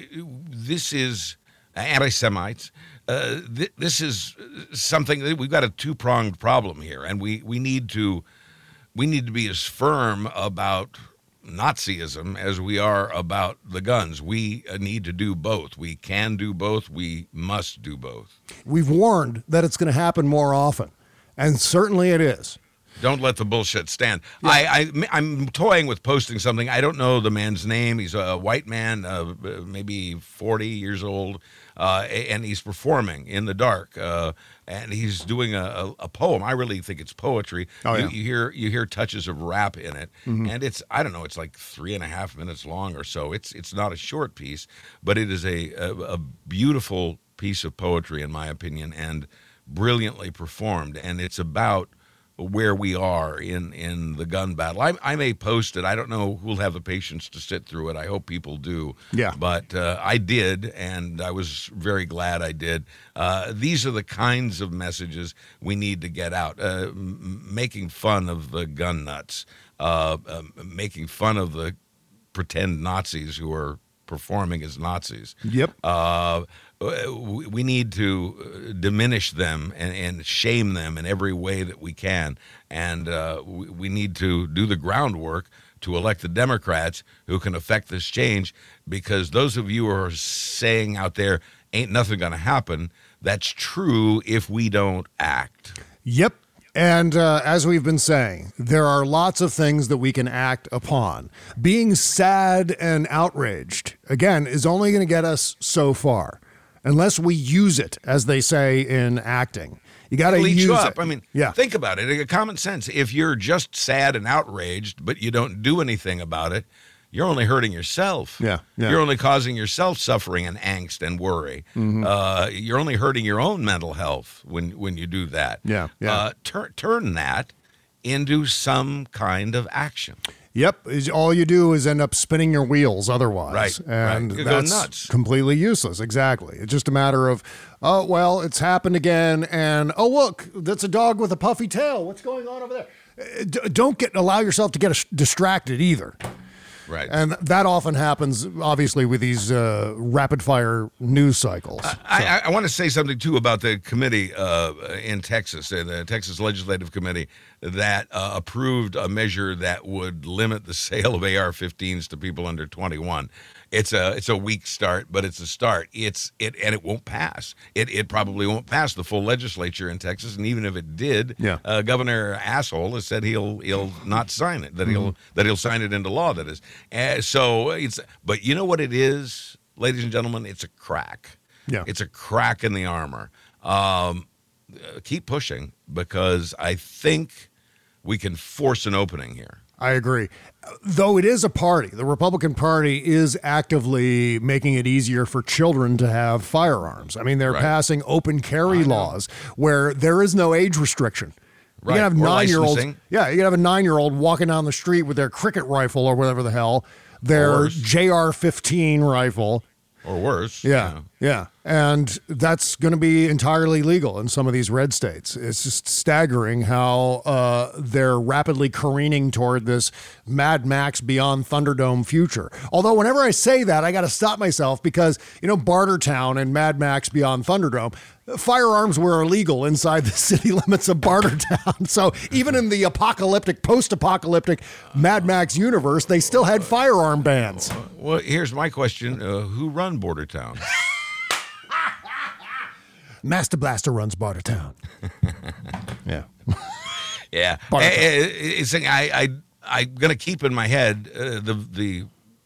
this is anti-Semites. Uh, th- this is something that we've got a two-pronged problem here, and we, we need to we need to be as firm about Nazism as we are about the guns. We need to do both. We can do both. We must do both. We've warned that it's going to happen more often, and certainly it is. Don't let the bullshit stand. Yeah. I, I, I'm toying with posting something. I don't know the man's name. He's a white man, uh, maybe forty years old, uh, and he's performing in the dark. Uh, and he's doing a, a, a poem. I really think it's poetry. Oh, yeah. you, you hear you hear touches of rap in it, mm-hmm. and it's I don't know. It's like three and a half minutes long or so. It's it's not a short piece, but it is a a, a beautiful piece of poetry, in my opinion, and brilliantly performed. And it's about where we are in, in the gun battle. I, I may post it. I don't know who'll have the patience to sit through it. I hope people do. Yeah. But uh, I did, and I was very glad I did. Uh, these are the kinds of messages we need to get out. Uh, m- making fun of the gun nuts, uh, uh, making fun of the pretend Nazis who are performing as Nazis. Yep. Uh, we need to diminish them and, and shame them in every way that we can. And uh, we, we need to do the groundwork to elect the Democrats who can affect this change, because those of you who are saying out there, ain't nothing going to happen, that's true if we don't act. Yep. And uh, as we've been saying, there are lots of things that we can act upon. Being sad and outraged, again, is only going to get us so far, unless we use it, as they say in acting. You got to use you up. it. I mean, yeah. Think about it. Common sense. If you're just sad and outraged, but you don't do anything about it, you're only hurting yourself. Yeah, yeah. You're only causing yourself suffering and angst and worry. Mm-hmm. Uh, you're only hurting your own mental health when, when you do that. Yeah, yeah. Uh, tur- turn that into some kind of action. Yep. All you do is end up spinning your wheels otherwise. Right, and right. You that's go nuts. Completely useless. Exactly. It's just a matter of, oh, well, it's happened again. And, oh, look, that's a dog with a puffy tail. What's going on over there? D- don't get allow yourself to get a- distracted either. Right. And that often happens, obviously, with these uh, rapid-fire news cycles. I, I, I want to say something, too, about the committee uh, in Texas, uh, the Texas Legislative Committee, that uh, approved a measure that would limit the sale of A R fifteens to people under twenty-one. It's a it's a weak start, but it's a start. It's it and it won't pass. It it probably won't pass the full legislature in Texas, and even if it did, yeah. uh, Governor Asshole has said he'll he'll not sign it. That he'll mm-hmm. that he'll sign it into law. That is. Uh, so it's but you know what it is, ladies and gentlemen. It's a crack. Yeah. It's a crack in the armor. Um, keep pushing, because I think we can force an opening here. I agree. Though it is a party, the Republican Party is actively making it easier for children to have firearms. I mean, they're right. passing open carry laws where there is no age restriction. You right. can have or nine-year-olds. licensing. Yeah, you can have a nine-year-old walking down the street with their cricket rifle or whatever the hell, their J R fifteen rifle. Or worse. Yeah, yeah. And that's going to be entirely legal in some of these red states. It's just staggering how uh, they're rapidly careening toward this Mad Max Beyond Thunderdome future. Although whenever I say that, I got to stop myself because, you know, Bartertown and Mad Max Beyond Thunderdome, firearms were illegal inside the city limits of Bartertown. So even in the apocalyptic, post-apocalyptic Mad Max universe, they still had firearm bans. Well, here's my question. Uh, who run Bordertown? Master Blaster runs Bartertown. Yeah. Yeah. It's, I, I, I'm going to keep in my head uh, the the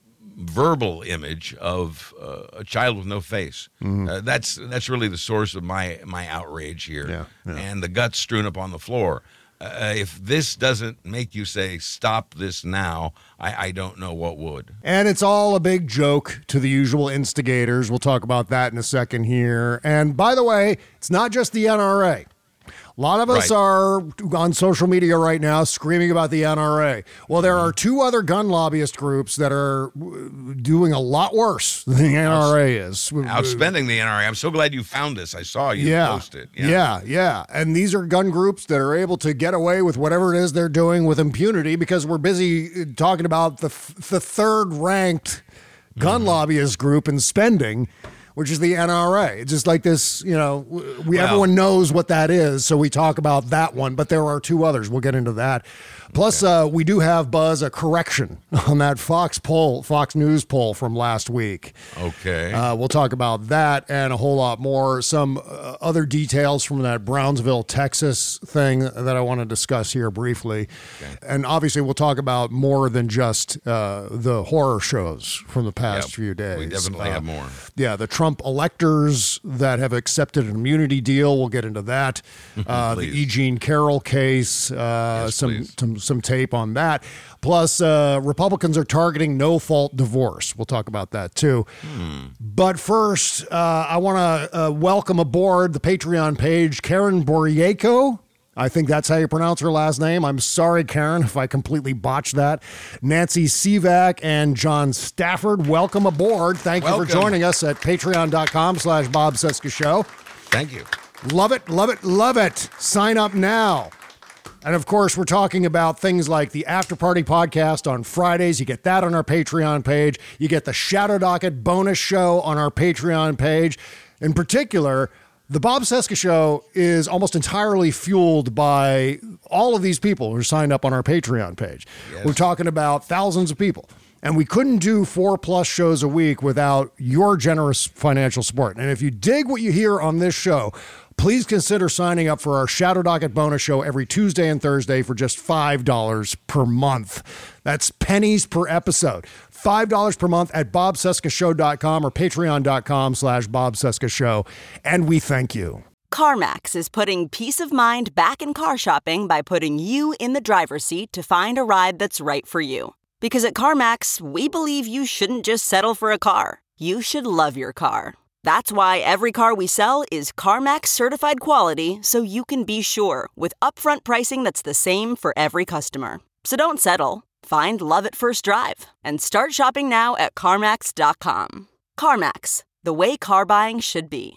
verbal image of uh, a child with no face. Mm-hmm. Uh, that's that's really the source of my my outrage here. Yeah, yeah. And the guts strewn up on the floor. Uh, if this doesn't make you say, stop this now, I, I don't know what would. And it's all a big joke to the usual instigators. We'll talk about that in a second here. And by the way, it's not just the N R A. A lot of us right. are on social media right now screaming about the N R A. Well, there are two other gun lobbyist groups that are doing a lot worse than the N R A is. Outspending the N R A. I'm so glad you found this. I saw you yeah. post it. Yeah. yeah, yeah. And these are gun groups that are able to get away with whatever it is they're doing with impunity because we're busy talking about the, the third-ranked gun mm-hmm. lobbyist group in spending, which is the N R A. It's just like this, you know, we well, everyone knows what that is, so we talk about that one, but there are two others. We'll get into that. Plus, okay. uh, we do have, Buzz, a correction on that Fox poll, Fox News poll from last week. Okay. Uh, we'll talk about that and a whole lot more. Some uh, other details from that Brownsville, Texas thing that I want to discuss here briefly. Okay. And obviously, we'll talk about more than just uh, the horror shows from the past yep. few days. We definitely uh, have more. Yeah, the Trump electors that have accepted an immunity deal. We'll get into that. Uh, the E. Jean Carroll case, uh, yes, some, some some tape on that. Plus, uh, Republicans are targeting no-fault divorce. We'll talk about that, too. Hmm. But first, uh, I want to uh, welcome aboard the Patreon page, Karen Borieko. I think that's how you pronounce her last name. I'm sorry, Karen, if I completely botched that. Nancy Sivak and John Stafford, welcome aboard. Thank welcome. you for joining us at patreon.com slash Bob Cesca Show. Thank you. Love it, love it, love it. Sign up now. And of course, we're talking about things like the After Party podcast on Fridays. You get that on our Patreon page. You get the Shadow Docket bonus show on our Patreon page. In particular, the Bob Cesca Show is almost entirely fueled by all of these people who are signed up on our Patreon page. Yes. We're talking about thousands of people. And we couldn't do four plus shows a week without your generous financial support. And if you dig what you hear on this show, please consider signing up for our Shadow Docket bonus show every Tuesday and Thursday for just five dollars per month. That's pennies per episode. five dollars per month at bob cesca show dot com or patreon.com slash Bob Cesca Show. And we thank you. CarMax is putting peace of mind back in car shopping by putting you in the driver's seat to find a ride that's right for you. Because at CarMax, we believe you shouldn't just settle for a car. You should love your car. That's why every car we sell is CarMax certified quality, so you can be sure with upfront pricing that's the same for every customer. So don't settle. Find love at first drive and start shopping now at CarMax dot com. CarMax, the way car buying should be.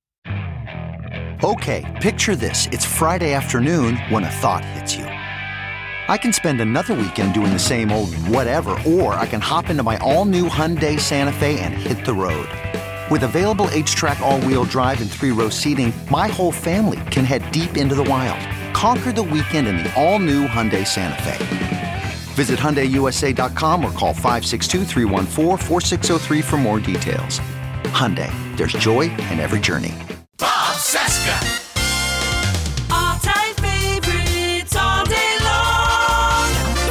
Okay, picture this. It's Friday afternoon when a thought hits you. I can spend another weekend doing the same old whatever, or I can hop into my all-new Hyundai Santa Fe and hit the road. With available H-Track all-wheel drive and three-row seating, my whole family can head deep into the wild. Conquer the weekend in the all-new Hyundai Santa Fe. Visit Hyundai U S A dot com or call five six two, three one four, four six zero three for more details. Hyundai, there's joy in every journey. Bob Cesca. All-time favorites all day long.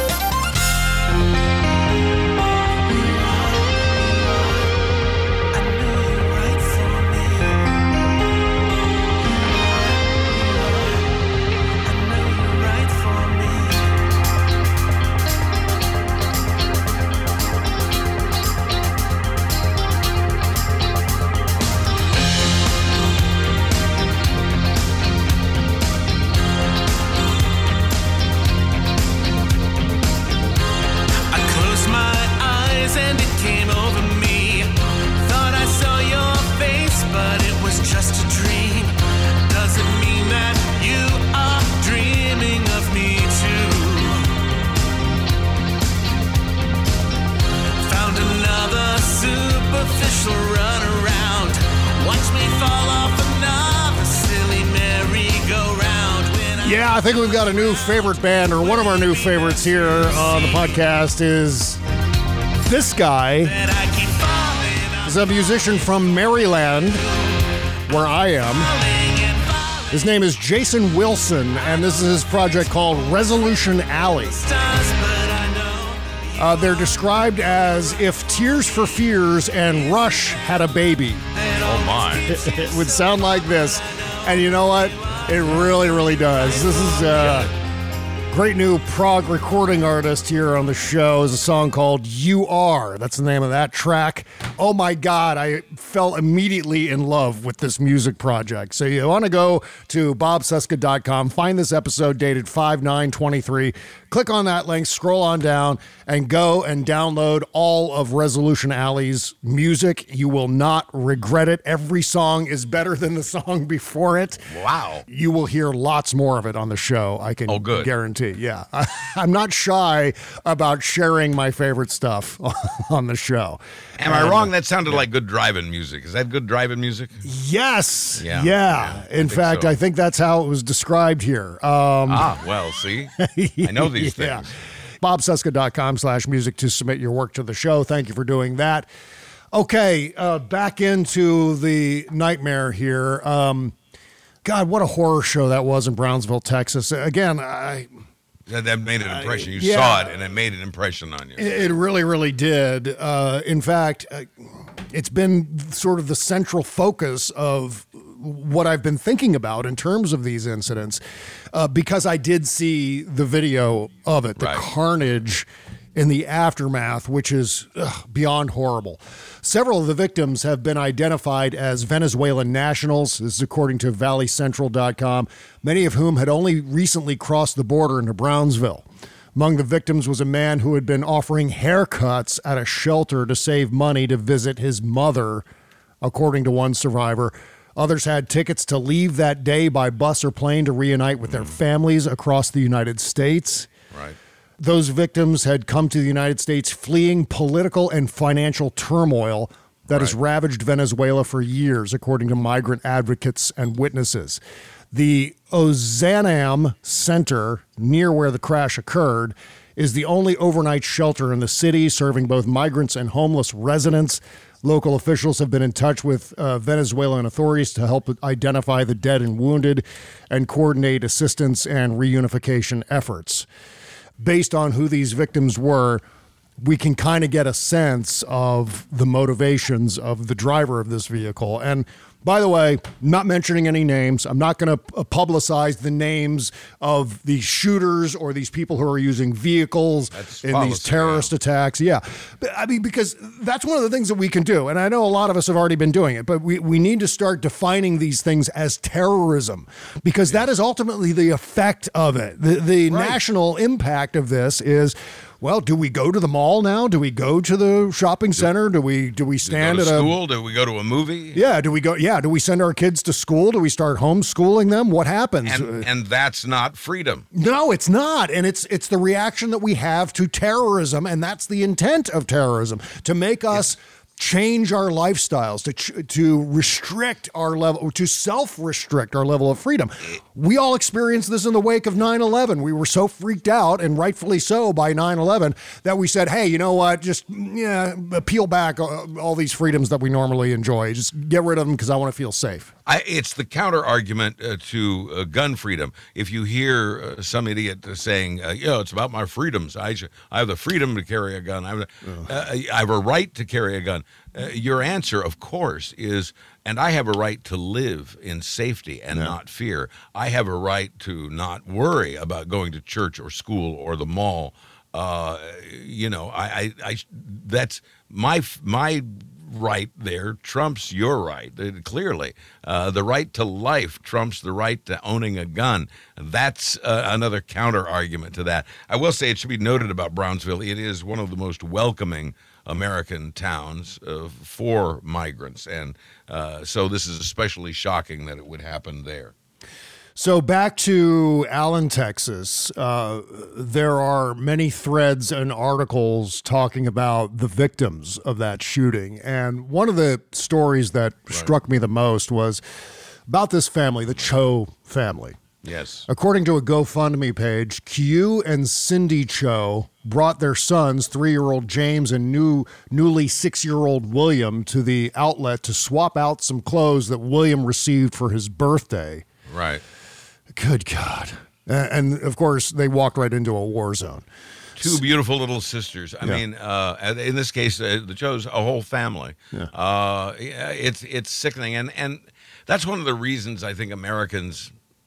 I know you're right for me. I know you're right for me. came over me. Thought I saw your face, but it was just a dream. Doesn't mean that you are dreaming of me too. Found another superficial runaround. Watch me fall off another silly merry-go-round. Yeah, I think we've got a new favorite band, or one of our new favorites here on the podcast is this guy. He's a musician from Maryland, where I am. His name is Jason Wilson, and this is his project called Resolution Alley. Uh, they're described as if Tears for Fears and Rush had a baby. Oh, my. It, it would sound like this. And you know what? It really, really does. This is a great new prog recording artist here on the show. Is a song called You Are. That's the name of that track. Oh my God, I fell immediately in love with this music project. So you want to go to bob cesca dot com, find this episode dated five nine twenty-three, click on that link, scroll on down, and go and download all of Resolution Alley's music. You will not regret it. Every song is better than the song before it. Wow. You will hear lots more of it on the show, I can oh, good. guarantee. Yeah. I'm not shy about sharing my favorite stuff on the show. Am I wrong? That sounded yeah. like good driving music. Is that good driving music? Yes. Yeah. Yeah. yeah I In fact, so. I think that's how it was described here. Um, ah, well, see? I know these yeah. things. bob cesca dot com slash music to submit your work to the show. Thank you for doing that. Okay, uh, back into the nightmare here. Um, God, what a horror show that was in Brownsville, Texas. Again, I... That, that made an impression. You uh, yeah. saw it, and it made an impression on you. It, it really, really did. Uh, in fact, uh, it's been sort of the central focus of what I've been thinking about in terms of these incidents, uh, because I did see the video of it, the right. carnage in the aftermath, which is ugh, beyond horrible. Several of the victims have been identified as Venezuelan nationals. This is according to valley central dot com, many of whom had only recently crossed the border into Brownsville. Among the victims was a man who had been offering haircuts at a shelter to save money to visit his mother, according to one survivor. Others had tickets to leave that day by bus or plane to reunite with their families across the United States. Right. Those victims had come to the United States fleeing political and financial turmoil that right. has ravaged Venezuela for years, according to migrant advocates and witnesses. The Ozanam Center, near where the crash occurred, is the only overnight shelter in the city, serving both migrants and homeless residents. Local officials have been in touch with uh, Venezuelan authorities to help identify the dead and wounded and coordinate assistance and reunification efforts. Based on who these victims were, we can kind of get a sense of the motivations of the driver of this vehicle. And by the way, not mentioning any names, I'm not going to publicize the names of these shooters or these people who are using vehicles that's in policy, these terrorist yeah. attacks. Yeah. But, I mean, because that's one of the things that we can do. And I know a lot of us have already been doing it, but we, we need to start defining these things as terrorism, because yeah. that is ultimately the effect of it. The, the right. national impact of this is, well, do we go to the mall now? Do we go to the shopping center? Do we do we stand do we go to at school? a Do we go to a movie? Yeah, do we go yeah, do we send our kids to school? Do we start homeschooling them? What happens? And, and that's not freedom. No, it's not. And it's it's the reaction that we have to terrorism, and that's the intent of terrorism, to make us it's- change our lifestyles, to to restrict our level, to self-restrict our level of freedom. We all experienced this in the wake of nine eleven. We were so freaked out, and rightfully so, by nine eleven that we said, hey, you know what, just yeah, peel back all these freedoms that we normally enjoy. Just get rid of them because I want to feel safe. I, it's the counter argument uh, to uh, gun freedom. If you hear uh, some idiot saying, uh, you know, it's about my freedoms. I, should, I have the freedom to carry a gun. I have, uh, I have a right to carry a gun. Uh, your answer, of course, is, and I have a right to live in safety and yeah. not fear. I have a right to not worry about going to church or school or the mall. Uh, you know, I, I, I that's my my. right there trumps your right, clearly. Uh, the right to life trumps the right to owning a gun. That's uh, another counter argument to that. I will say it should be noted about Brownsville, it is one of the most welcoming American towns uh, for migrants. And uh, so this is especially shocking that it would happen there. So back to Allen, Texas, uh, there are many threads and articles talking about the victims of that shooting. And one of the stories that right. struck me the most was about this family, the Cho family. Yes. According to a GoFundMe page, Q and Cindy Cho brought their sons, three-year-old James and new, newly six-year-old William, to the outlet to swap out some clothes that William received for his birthday. Right. Good God. And, of course, they walked right into a war zone. Two beautiful little sisters. I yeah. mean, uh, in this case, uh, the Cho's a whole family. Yeah. Uh, it's it's sickening. And, and that's one of the reasons I think Americans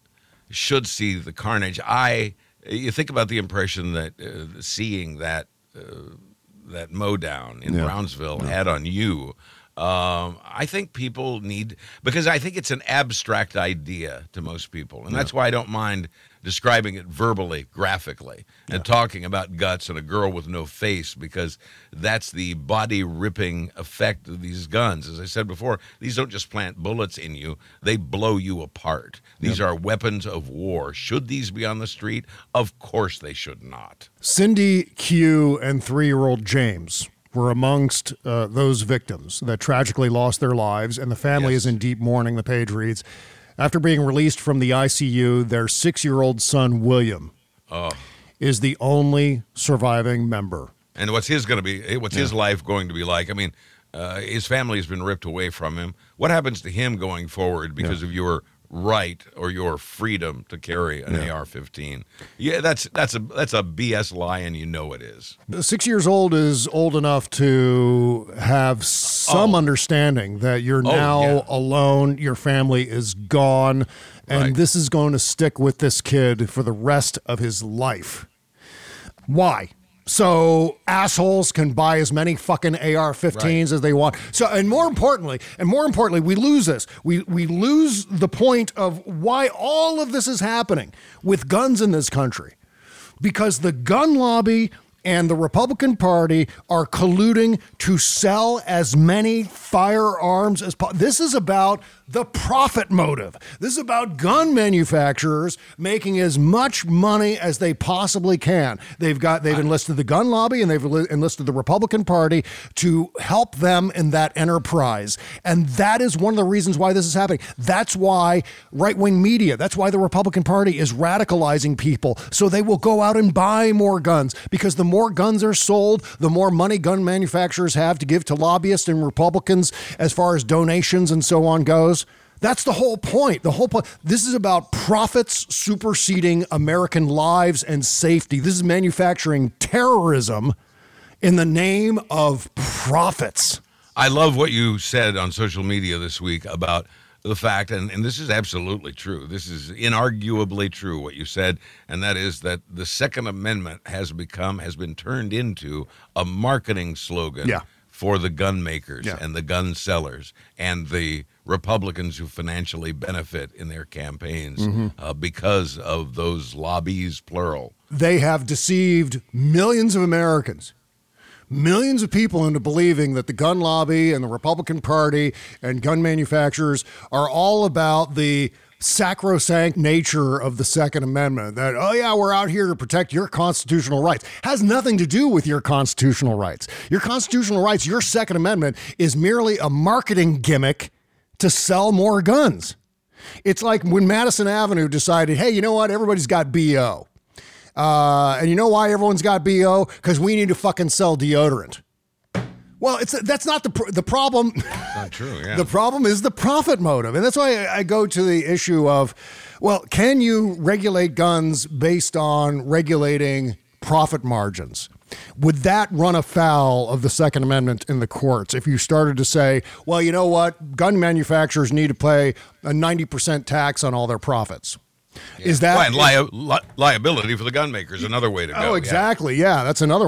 should see the carnage. I You think about the impression that uh, seeing that, uh, that mow down in yeah. Brownsville yeah. had on you. Um, I think people need, because I think it's an abstract idea to most people. And yeah. that's why I don't mind describing it verbally, graphically, and yeah. talking about guts and a girl with no face, because that's the body-ripping effect of these guns. As I said before, these don't just plant bullets in you, they blow you apart. These yep. are weapons of war. Should these be on the street? Of course they should not. Cindy, Q, and three-year-old James were amongst uh, those victims that tragically lost their lives, and the family yes. is in deep mourning, the page reads. After being released from the I C U, their six-year-old son, William, oh. is the only surviving member. And what's his going to be, what's yeah. his life going to be like? I mean, uh, his family has been ripped away from him. What happens to him going forward because yeah. of your right or your freedom to carry an yeah. A R fifteen? Yeah, that's that's a that's a B S lie, and you know it is. Six years old is old enough to have some oh. understanding that you're oh, now yeah. alone, your family is gone, and right. this is going to stick with this kid for the rest of his life. Why? So assholes can buy as many fucking A R fifteens right. as they want. So, and more importantly, and more importantly, we lose this. We we lose the point of why all of this is happening with guns in this country. Because the gun lobby and the Republican Party are colluding to sell as many firearms as possible. This is about the profit motive. This is about gun manufacturers making as much money as they possibly can. They've got they've enlisted the gun lobby and they've enlisted the Republican Party to help them in that enterprise. And that is one of the reasons why this is happening. That's why right-wing media, that's why the Republican Party is radicalizing people, so they will go out and buy more guns, because the more guns are sold, the more money gun manufacturers have to give to lobbyists and Republicans as far as donations and so on goes. That's the whole point. The whole point. This is about profits superseding American lives and safety. This is manufacturing terrorism in the name of profits. I love what you said on social media this week about the fact, and, and this is absolutely true. This is inarguably true, what you said, and that is that the Second Amendment has become, has been turned into a marketing slogan yeah. for the gun makers yeah. and the gun sellers and the Republicans who financially benefit in their campaigns mm-hmm. uh, because of those lobbies, plural. They have deceived millions of Americans, millions of people into believing that the gun lobby and the Republican Party and gun manufacturers are all about the sacrosanct nature of the Second Amendment, that, oh yeah, we're out here to protect your constitutional rights. Has nothing to do with your constitutional rights. Your constitutional rights, your Second Amendment, is merely a marketing gimmick to sell more guns. It's like when Madison Avenue decided, hey, you know what? Everybody's got B O. Uh, and you know why everyone's got B O? Because we need to fucking sell deodorant. Well, it's that's not the pr- the problem. It's not true, yeah. The problem is the profit motive. And that's why I, I go to the issue of, well, can you regulate guns based on regulating profit margins? Would that run afoul of the Second Amendment in the courts if you started to say, well, you know what? Gun manufacturers need to pay a ninety percent tax on all their profits. Yeah. Is that well, and li- li- liability for the gun makers? Another way to go. Oh, exactly. Yeah, yeah that's another one.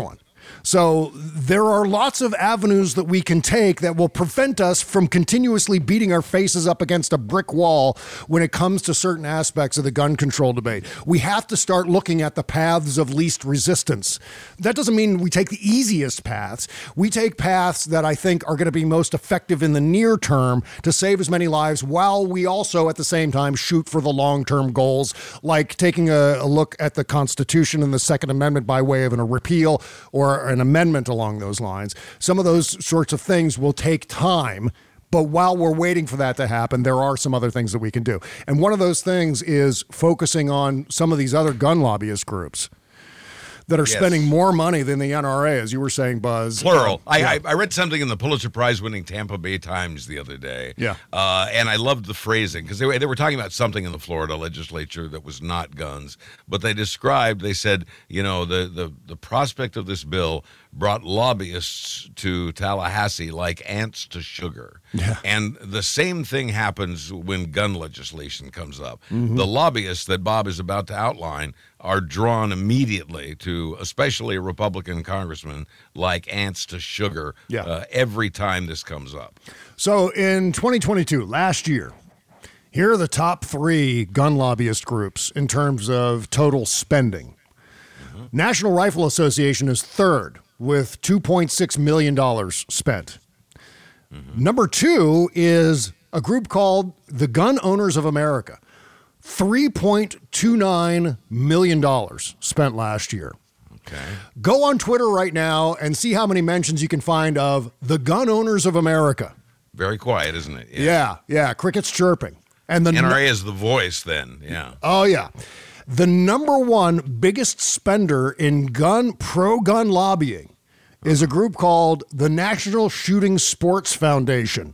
So there are lots of avenues that we can take that will prevent us from continuously beating our faces up against a brick wall when it comes to certain aspects of the gun control debate. We have to start looking at the paths of least resistance. That doesn't mean we take the easiest paths. We take paths that I think are going to be most effective in the near term to save as many lives, while we also at the same time shoot for the long-term goals, like taking a, a look at the Constitution and the Second Amendment by way of an, a repeal or an amendment along those lines. Some of those sorts of things will take time, but while we're waiting for that to happen, there are some other things that we can do. And one of those things is focusing on some of these other gun lobbyist groups that are Yes. spending more money than the N R A, as you were saying, Buzz. Plural. Uh, yeah. I, I I read something in the Pulitzer Prize-winning Tampa Bay Times the other day. Yeah. Uh, and I loved the phrasing because they were, they were talking about something in the Florida legislature that was not guns, but they described, they said, you know, the, the, the prospect of this bill brought lobbyists to Tallahassee like ants to sugar. Yeah. And the same thing happens when gun legislation comes up. Mhm. The lobbyists that Bob is about to outline are drawn immediately to, especially a Republican congressman, like ants to sugar Yeah. uh, every time this comes up. So in twenty twenty-two, last year, here are the top three gun lobbyist groups in terms of total spending. Mm-hmm. National Rifle Association is third with two point six million dollars spent. Mm-hmm. Number two is a group called the Gun Owners of America. three point two nine million dollars spent last year. Okay. Go on Twitter right now and see how many mentions you can find of the Gun Owners of America. Very quiet, isn't it? Yeah, yeah, crickets chirping. And the N R A is the voice then, yeah. Oh, yeah. The number one biggest spender in gun pro-gun lobbying is a group called the National Shooting Sports Foundation.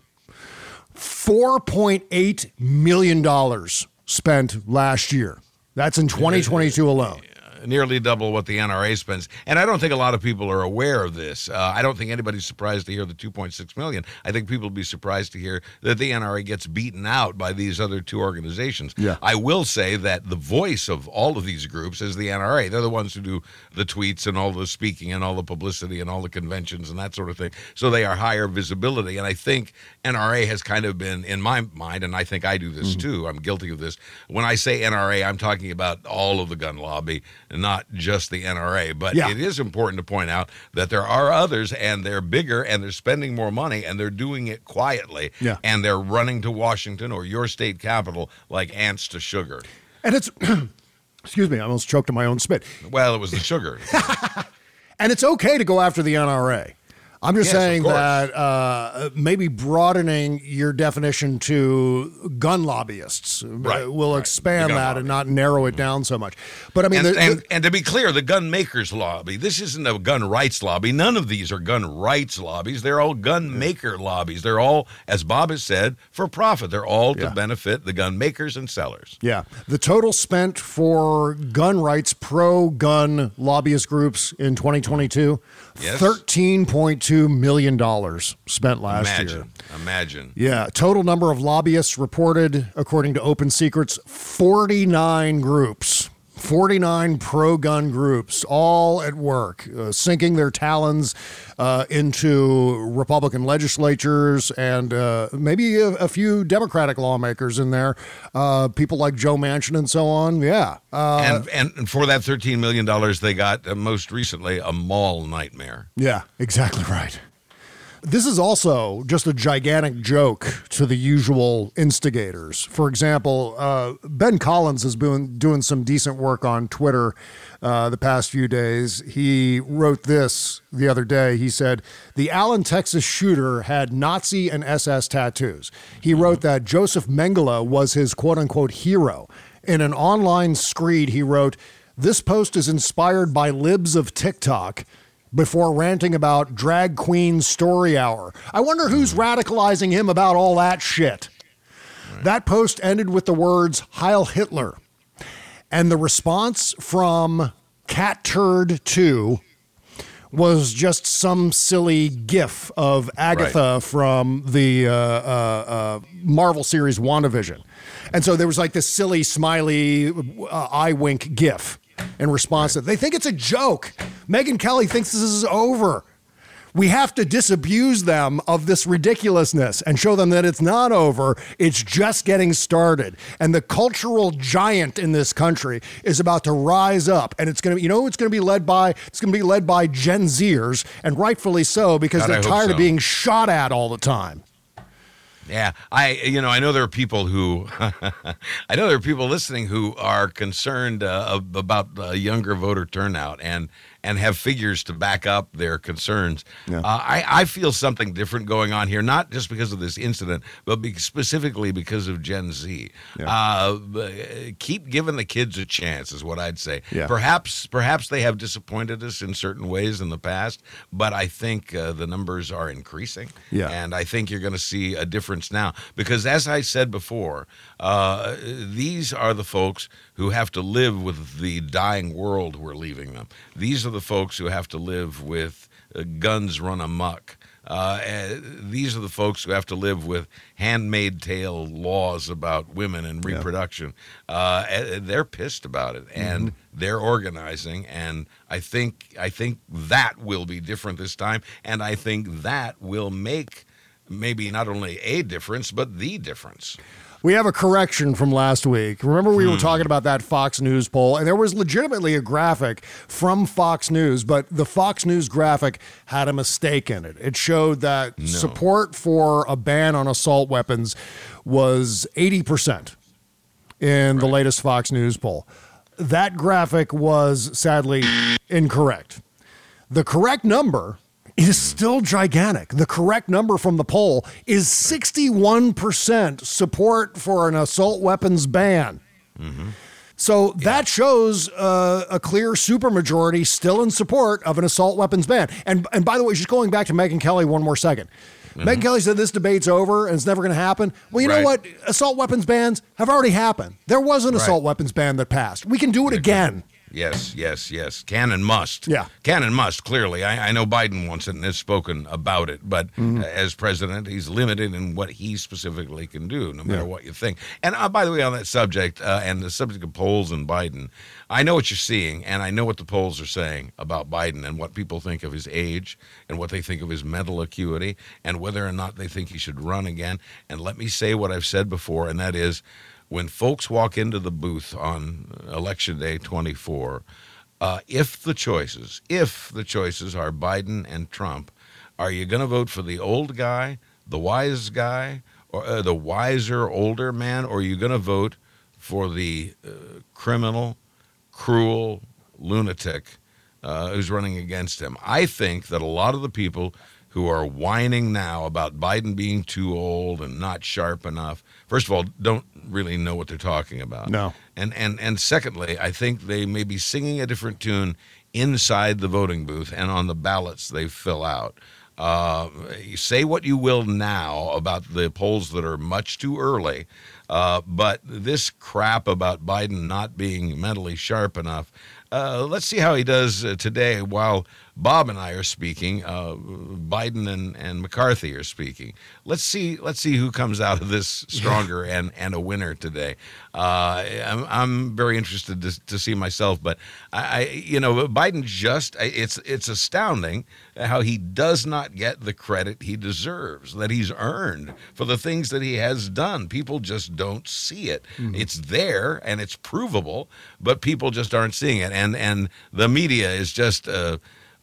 four point eight million dollars spent last year. That's in twenty twenty-two alone. Nearly double what the N R A spends. And I don't think a lot of people are aware of this. Uh, I don't think anybody's surprised to hear the two point six million dollars. I think people will be surprised to hear that the N R A gets beaten out by these other two organizations. Yeah. I will say that the voice of all of these groups is the N R A. They're the ones who do the tweets and all the speaking and all the publicity and all the conventions and that sort of thing. So they are higher visibility. And I think N R A has kind of been, in my mind, and I think I do this Mm-hmm. too, I'm guilty of this. When I say N R A, I'm talking about all of the gun lobby, not just the N R A. But Yeah. it is important to point out that there are others, and they're bigger, and they're spending more money, and they're doing it quietly. Yeah. And they're running to Washington or your state capital like ants to sugar. And it's, excuse me, I almost choked on my own spit. Well, it was the sugar. And it's okay to go after the N R A. I'm just Yes, of saying course. that uh, maybe broadening your definition to gun lobbyists uh, Right, will right. expand The gun that lobby. and not narrow it down so much. But I mean, and, the, and, the- and to be clear, the gun makers lobby, this isn't a gun rights lobby. None of these are gun rights lobbies. They're all gun maker lobbies. They're all, as Bob has said, for profit. They're all to Yeah. benefit the gun makers and sellers. yeah, the total spent for gun rights, pro-gun lobbyist groups in twenty twenty-two, Yes. thirteen point two million dollars spent last Imagine, year. imagine. Yeah, total number of lobbyists reported, according to Open Secrets, forty-nine groups. forty-nine pro-gun groups, all at work, uh, sinking their talons uh, into Republican legislatures and uh, maybe a, a few Democratic lawmakers in there, uh, people like Joe Manchin and so on. Yeah. Uh, and, and and for that thirteen million dollars, they got uh, most recently a mall nightmare. Yeah, exactly right. This is also just a gigantic joke to the usual instigators. For example, uh, Ben Collins has been doing some decent work on Twitter uh, the past few days. He wrote this the other day. He said, the Allen, Texas shooter had Nazi and S S tattoos. He wrote that Joseph Mengele was his quote-unquote hero. In an online screed, he wrote, this post is inspired by libs of TikTok, before ranting about drag queen story hour. I wonder who's radicalizing him about all that shit. Right. That post ended with the words Heil Hitler. And the response from Cat Turd two was just some silly gif of Agatha right. from the uh, uh, uh, Marvel series WandaVision. And so there was like this silly, smiley uh, eye wink gif. in response to it. They think it's a joke. Megyn Kelly thinks this is over. We have to disabuse them of this ridiculousness and show them that it's not over. It's just getting started. And the cultural giant in this country is about to rise up. And it's going to, you know, it's going to be led by, it's going to be led by Gen Zers, and rightfully so, because God, they're I hope tired so. of being shot at all the time. Yeah, I you know I know there are people who I know there are people listening who are concerned uh, about uh, younger voter turnout and and have figures to back up their concerns. Yeah. Uh, I I feel something different going on here, not just because of this incident, but be- specifically because of Gen Z. Yeah. Uh, keep giving the kids a chance, is what I'd say. Yeah. Perhaps perhaps they have disappointed us in certain ways in the past, but I think uh, the numbers are increasing. Yeah. And I think you're going to see a difference now, because as I said before, uh, these are the folks who have to live with the dying world we're leaving them. These are the folks who have to live with uh, guns run amok. Uh, these are the folks who have to live with handmaid tale laws about women and reproduction. Yeah. Uh, they're pissed about it, and mm-hmm. they're organizing. And I think I think that will be different this time, and I think that will make maybe not only a difference, but the difference. We have a correction from last week. Remember, we hmm. were talking about that Fox News poll, and there was legitimately a graphic from Fox News, but the Fox News graphic had a mistake in it. It showed that no. support for a ban on assault weapons was eighty percent in right. the latest Fox News poll. That graphic was sadly incorrect. The correct number is still gigantic. The correct number from the poll is sixty-one percent support for an assault weapons ban. Mm-hmm. So yeah. that shows uh, a clear supermajority still in support of an assault weapons ban. And and by the way, just going back to Megyn Kelly one more second. Mm-hmm. Megyn Kelly said this debate's over and it's never going to happen. Well, you right. know what? Assault weapons bans have already happened. There was an right. assault weapons ban that passed. We can do it again. Yes, yes, yes. Can and must. Yeah. Can and must, clearly. I, I know Biden wants it and has spoken about it, but mm-hmm. uh, as president, he's limited in what he specifically can do, no matter yeah. what you think. And uh, by the way, on that subject, uh, and the subject of polls and Biden, I know what you're seeing, and I know what the polls are saying about Biden and what people think of his age and what they think of his mental acuity and whether or not they think he should run again. And let me say what I've said before, and that is, when folks walk into the booth on Election Day twenty-four, uh, if the choices, if the choices are Biden and Trump, are you going to vote for the old guy, the wise guy, or uh, the wiser older man, or are you going to vote for the uh, criminal, cruel lunatic uh, who's running against him? I think that a lot of the people who are whining now about Biden being too old and not sharp enough, first of all, don't really know what they're talking about. No. And and and secondly, I think they may be singing a different tune inside the voting booth and on the ballots they fill out. Uh, you say what you will now about the polls that are much too early, uh, but this crap about Biden not being mentally sharp enough, uh, let's see how he does uh, today while Bob and I are speaking. Uh, Biden and, and McCarthy are speaking. Let's see. Let's see who comes out of this stronger and, and a winner today. Uh, I'm, I'm very interested to, to see myself, but I, I, you know, Biden just it's it's astounding how he does not get the credit he deserves, that he's earned for the things that he has done. People just don't see it. Mm-hmm. It's there and it's provable, but people just aren't seeing it. And and the media is just uh,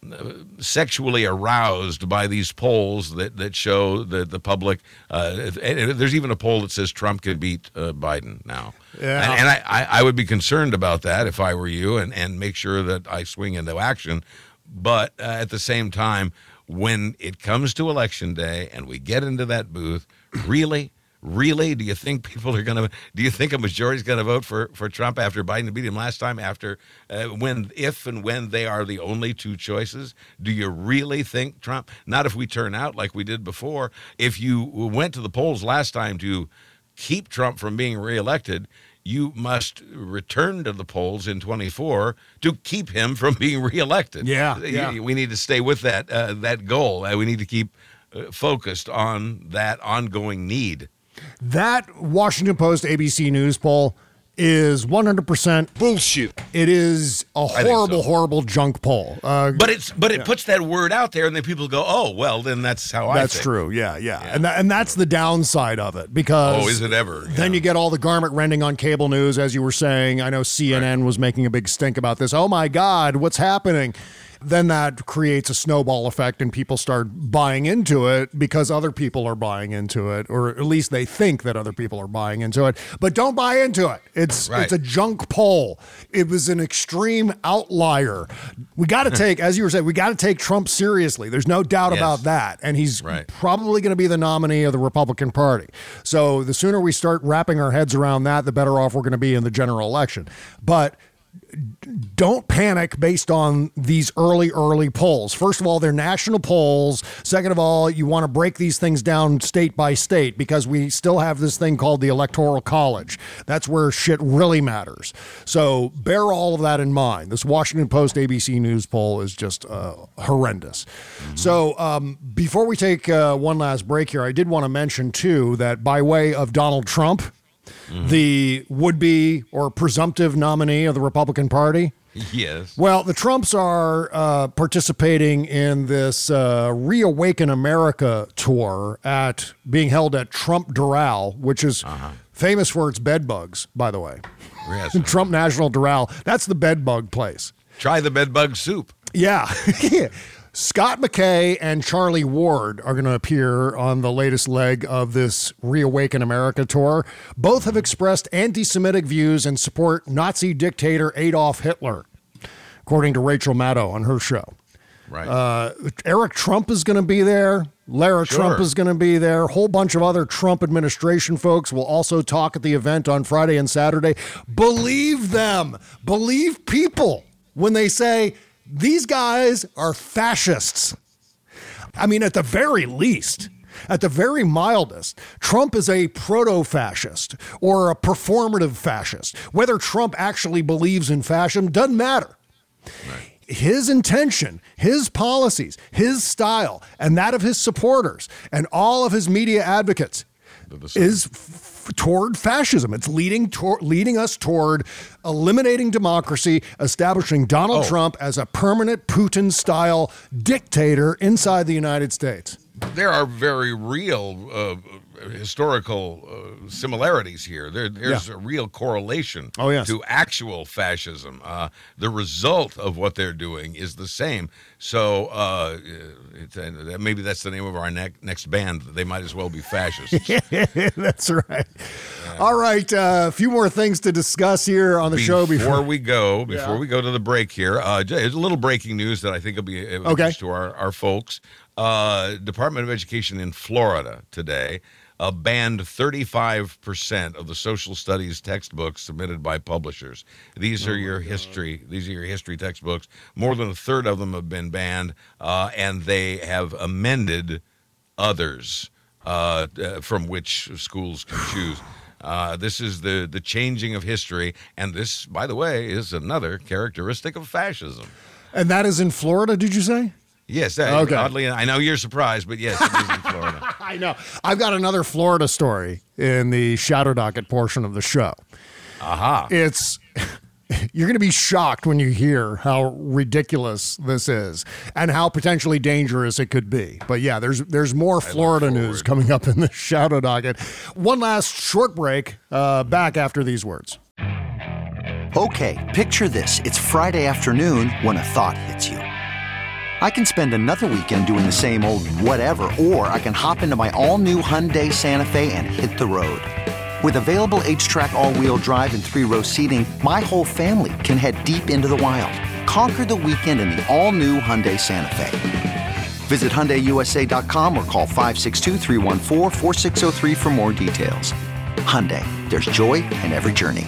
sexually aroused by these polls that, that show the, the public. Uh, there's even a poll that says Trump could beat uh, Biden now. Yeah. And, and I, I, I would be concerned about that if I were you, and, and make sure that I swing into action. But uh, at the same time, when it comes to Election Day and we get into that booth, really, really, do you think people are going to, do you think a majority is going to vote for, for Trump after Biden beat him last time, after, uh, when, if and when they are the only two choices? Do you really think Trump, not if we turn out like we did before, if you went to the polls last time to keep Trump from being reelected, you must return to the polls in twenty-four to keep him from being reelected. Yeah, yeah. We need to stay with that uh, that goal. Uh, we need to keep uh, focused on that ongoing need. That Washington Post A B C News poll is one hundred percent bullshit. It is a I think horrible, so. horrible junk poll. Uh, But it's but it yeah. puts that word out there, and then people go, "Oh, well, then that's how I." That's think. true. Yeah, yeah, and that, and that's the downside of it because Oh, is it ever? Then you get all the garment rending on cable news, as you were saying. I know C N N right. was making a big stink about this. Oh my God, what's happening? Then that creates a snowball effect and people start buying into it because other people are buying into it, or at least they think that other people are buying into it. But don't buy into it. It's right. it's a junk poll. It was an extreme outlier. We got to take, as you were saying, we got to take Trump seriously. There's no doubt yes. about that. And he's right. probably going to be the nominee of the Republican Party. So the sooner we start wrapping our heads around that, the better off we're going to be in the general election. But don't panic based on these early, early polls. First of all, they're national polls. Second of all, you want to break these things down state by state because we still have this thing called the Electoral College. That's where shit really matters. So bear all of that in mind. This Washington Post A B C News poll is just uh, horrendous. Mm-hmm. So um, before we take uh, one last break here, I did want to mention, too, that by way of Donald Trump, Mm-hmm. the would-be or presumptive nominee of the Republican Party. Yes. Well, the Trumps are uh, participating in this uh, Reawaken America tour at being held at Trump Doral, which is uh-huh. famous for its bed bugs, by the way. Yes. Trump National Doral. That's the bed bug place. Try the bed bug soup. Yeah. Scott McKay and Charlie Ward are going to appear on the latest leg of this Reawaken America tour. Both have expressed anti-Semitic views and support Nazi dictator Adolf Hitler, according to Rachel Maddow on her show. Right. Uh, Eric Trump is going to be there. Lara Sure. Trump is going to be there. A whole bunch of other Trump administration folks will also talk at the event on Friday and Saturday. Believe them. Believe people when they say, these guys are fascists. I mean, at the very least, at the very mildest, Trump is a proto-fascist or a performative fascist. Whether Trump actually believes in fascism doesn't matter. Right. His intention, his policies, his style, and that of his supporters and all of his media advocates is f- toward fascism. It's leading tor- leading us toward eliminating democracy, establishing Donald Oh. Trump as a permanent Putin-style dictator inside the United States. There are very real uh, historical uh, similarities here. There, there's Yeah. a real correlation Oh, yes. to actual fascism. Uh, the result of what they're doing is the same. So uh, it's, uh, maybe that's the name of our ne- next band. They might as well be fascists. That's right. All right, uh, a few more things to discuss here on the before show before we go. Before Yeah. we go to the break here, uh, there's a little breaking news that I think will be of Okay. interest to our, our folks. Uh, Department of Education in Florida today uh, banned thirty-five percent of the social studies textbooks submitted by publishers. These are Oh your history. These are your history textbooks. More than a third of them have been banned, uh, and they have amended others uh, uh, from which schools can choose. Uh, this is the, the changing of history, and this, by the way, is another characteristic of fascism. And that is in Florida, did you say? Yes, that, Okay. oddly, I know you're surprised, but yes, it is in Florida. I know. I've got another Florida story in the Shadow Docket portion of the show. Aha. It's you're going to be shocked when you hear how ridiculous this is and how potentially dangerous it could be. But yeah, there's there's more Florida news coming up in the Shadow Docket. One last short break, uh, back after these words. Okay, picture this. It's Friday afternoon when a thought hits you. I can spend another weekend doing the same old whatever, or I can hop into my all-new Hyundai Santa Fe and hit the road. With available H-Track all-wheel drive and three-row seating, my whole family can head deep into the wild. Conquer the weekend in the all-new Hyundai Santa Fe. Visit Hyundai U S A dot com or call five six two, three one four, four six zero three for more details. Hyundai, there's joy in every journey.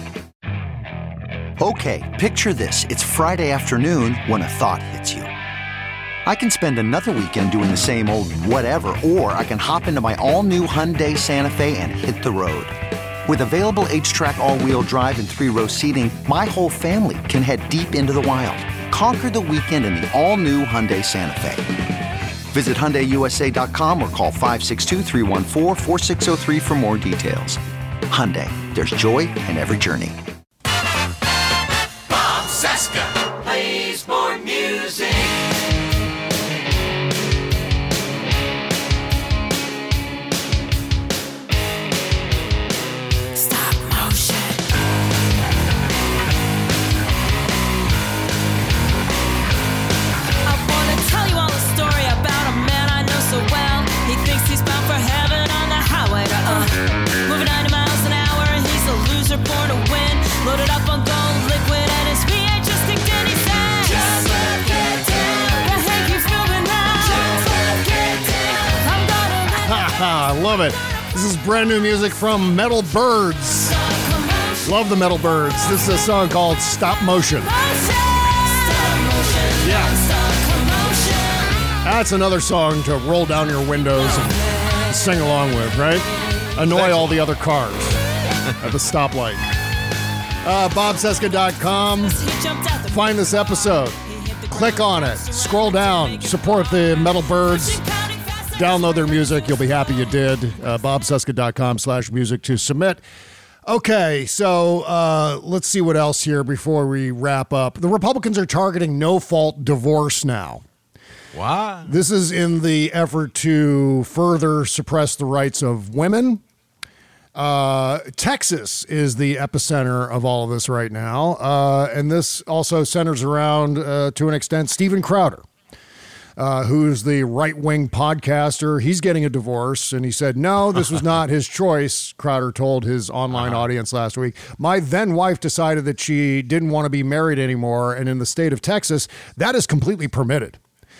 Okay, picture this. It's Friday afternoon when a thought hits you. I can spend another weekend doing the same old whatever, or I can hop into my all-new Hyundai Santa Fe and hit the road. With available H-Track all-wheel drive and three-row seating, my whole family can head deep into the wild. Conquer the weekend in the all-new Hyundai Santa Fe. Visit Hyundai U S A dot com or call five six two, three one four, four six zero three for more details. Hyundai, there's joy in every journey. I love it. This is brand new music from Metal Birds. Love the Metal Birds. This is a song called Stop Motion. Yeah. That's another song to roll down your windows and sing along with, right? Annoy all the other cars at the stoplight. Uh, bob cesca dot com. Find this episode. Click on it. Scroll down. Support the Metal Birds. Download their music. You'll be happy you did. Uh, bob cesca dot com slash music to submit. Okay, so uh, let's see what else here before we wrap up. The Republicans are targeting no-fault divorce now. Wow. This is in the effort to further suppress the rights of women. Uh, Texas is the epicenter of all of this right now. Uh, and this also centers around, uh, to an extent, Steven Crowder. Uh, who's the right-wing podcaster. He's getting a divorce, and he said, no, this was not his choice, Crowder told his online uh-huh. audience last week. My then-wife decided that she didn't want to be married anymore, and in the state of Texas, that is completely permitted.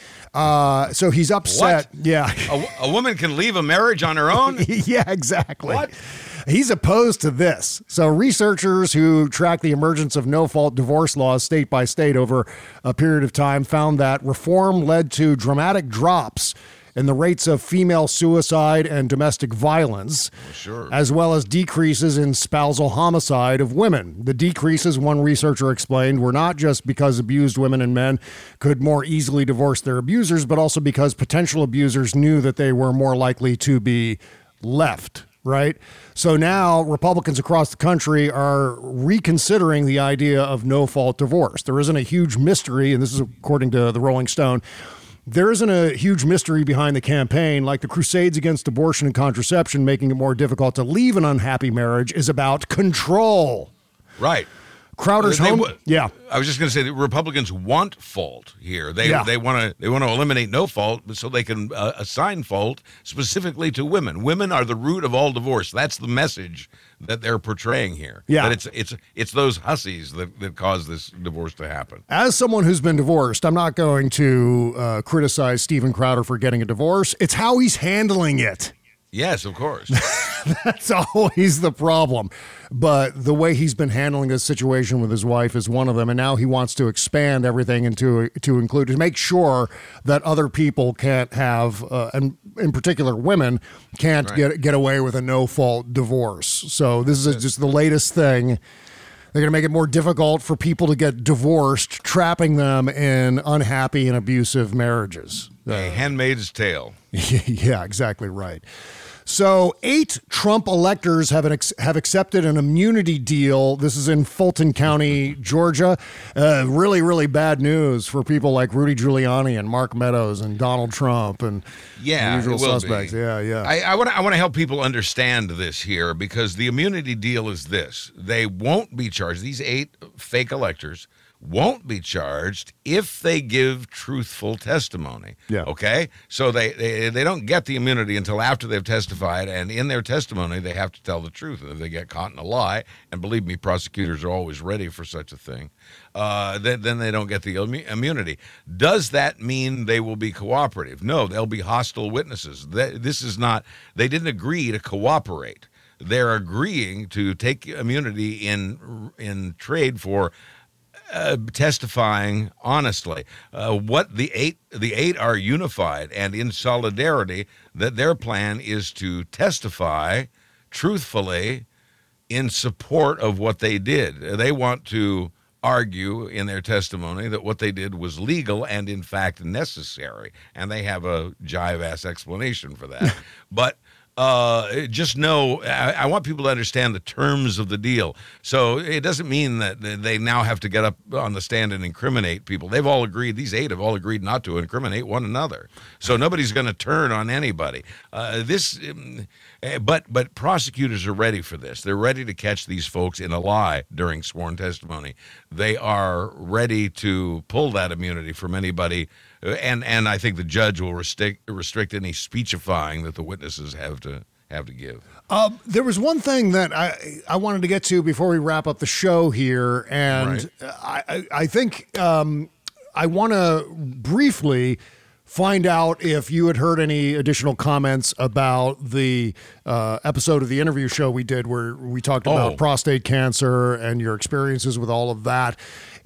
Uh, so he's upset. What? Yeah. A, a woman can leave a marriage on her own? Yeah, exactly. What? He's opposed to this. So researchers who track the emergence of no-fault divorce laws state by state over a period of time found that reform led to dramatic drops in the rates of female suicide and domestic violence, sure. as well as decreases in spousal homicide of women. The decreases, one researcher explained, were not just because abused women and men could more easily divorce their abusers, but also because potential abusers knew that they were more likely to be left. Right? So now Republicans across the country are reconsidering the idea of no-fault divorce. There isn't a huge mystery, and this is according to the Rolling Stone, there isn't a huge mystery behind the campaign, like the crusades against abortion and contraception making it more difficult to leave an unhappy marriage is about control. Right. Crowder's they, home. They, yeah. I was just going to say that Republicans want fault here. They yeah. they want to they want to eliminate no fault so they can uh, assign fault specifically to women. Women are the root of all divorce. That's the message that they're portraying here. Yeah. That it's it's it's those hussies that, that cause this divorce to happen. As someone who's been divorced, I'm not going to uh, criticize Steven Crowder for getting a divorce. It's how he's handling it. Yes, of course. That's always the problem. But the way he's been handling this situation with his wife is one of them. And now he wants to expand everything into to include to make sure that other people can't have, uh, and in particular women, can't right. get get away with a no-fault divorce. So this is just the latest thing. They're going to make it more difficult for people to get divorced, trapping them in unhappy and abusive marriages. A Handmaid's Tale. Yeah, exactly right. So eight Trump electors have an have accepted an immunity deal. This is in Fulton County, Georgia. Uh, really, really bad news for people like Rudy Giuliani and Mark Meadows and Donald Trump and yeah, the usual it will suspects. Be. Yeah, yeah. I want to I want to help people understand this here because the immunity deal is this: they won't be charged. These eight fake electors won't be charged if they give truthful testimony. Yeah. Okay? So they, they they don't get the immunity until after they've testified, and in their testimony, they have to tell the truth. And if they get caught in a lie, and believe me, prosecutors are always ready for such a thing, uh, then, then they don't get the immunity. Does that mean they will be cooperative? No, they'll be hostile witnesses. This is not, they didn't agree to cooperate. They're agreeing to take immunity in in trade for Uh, testifying honestly. Uh, what the eight the eight are unified and in solidarity that their plan is to testify truthfully in support of what they did. They want to argue in their testimony that what they did was legal and in fact necessary, and they have a jive-ass explanation for that. But Uh, just know, I, I want people to understand the terms of the deal. So it doesn't mean that they now have to get up on the stand and incriminate people. They've all agreed, these eight have all agreed not to incriminate one another. So nobody's going to turn on anybody. Uh, this, um, but but prosecutors are ready for this. They're ready to catch these folks in a lie during sworn testimony. They are ready to pull that immunity from anybody. And and I think the judge will restrict restrict any speechifying that the witnesses have to have to give. Um, there was one thing that I I wanted to get to before we wrap up the show here, and right. I I, I think um, I want to briefly find out if you had heard any additional comments about the uh, episode of the interview show we did where we talked about Oh. prostate cancer and your experiences with all of that.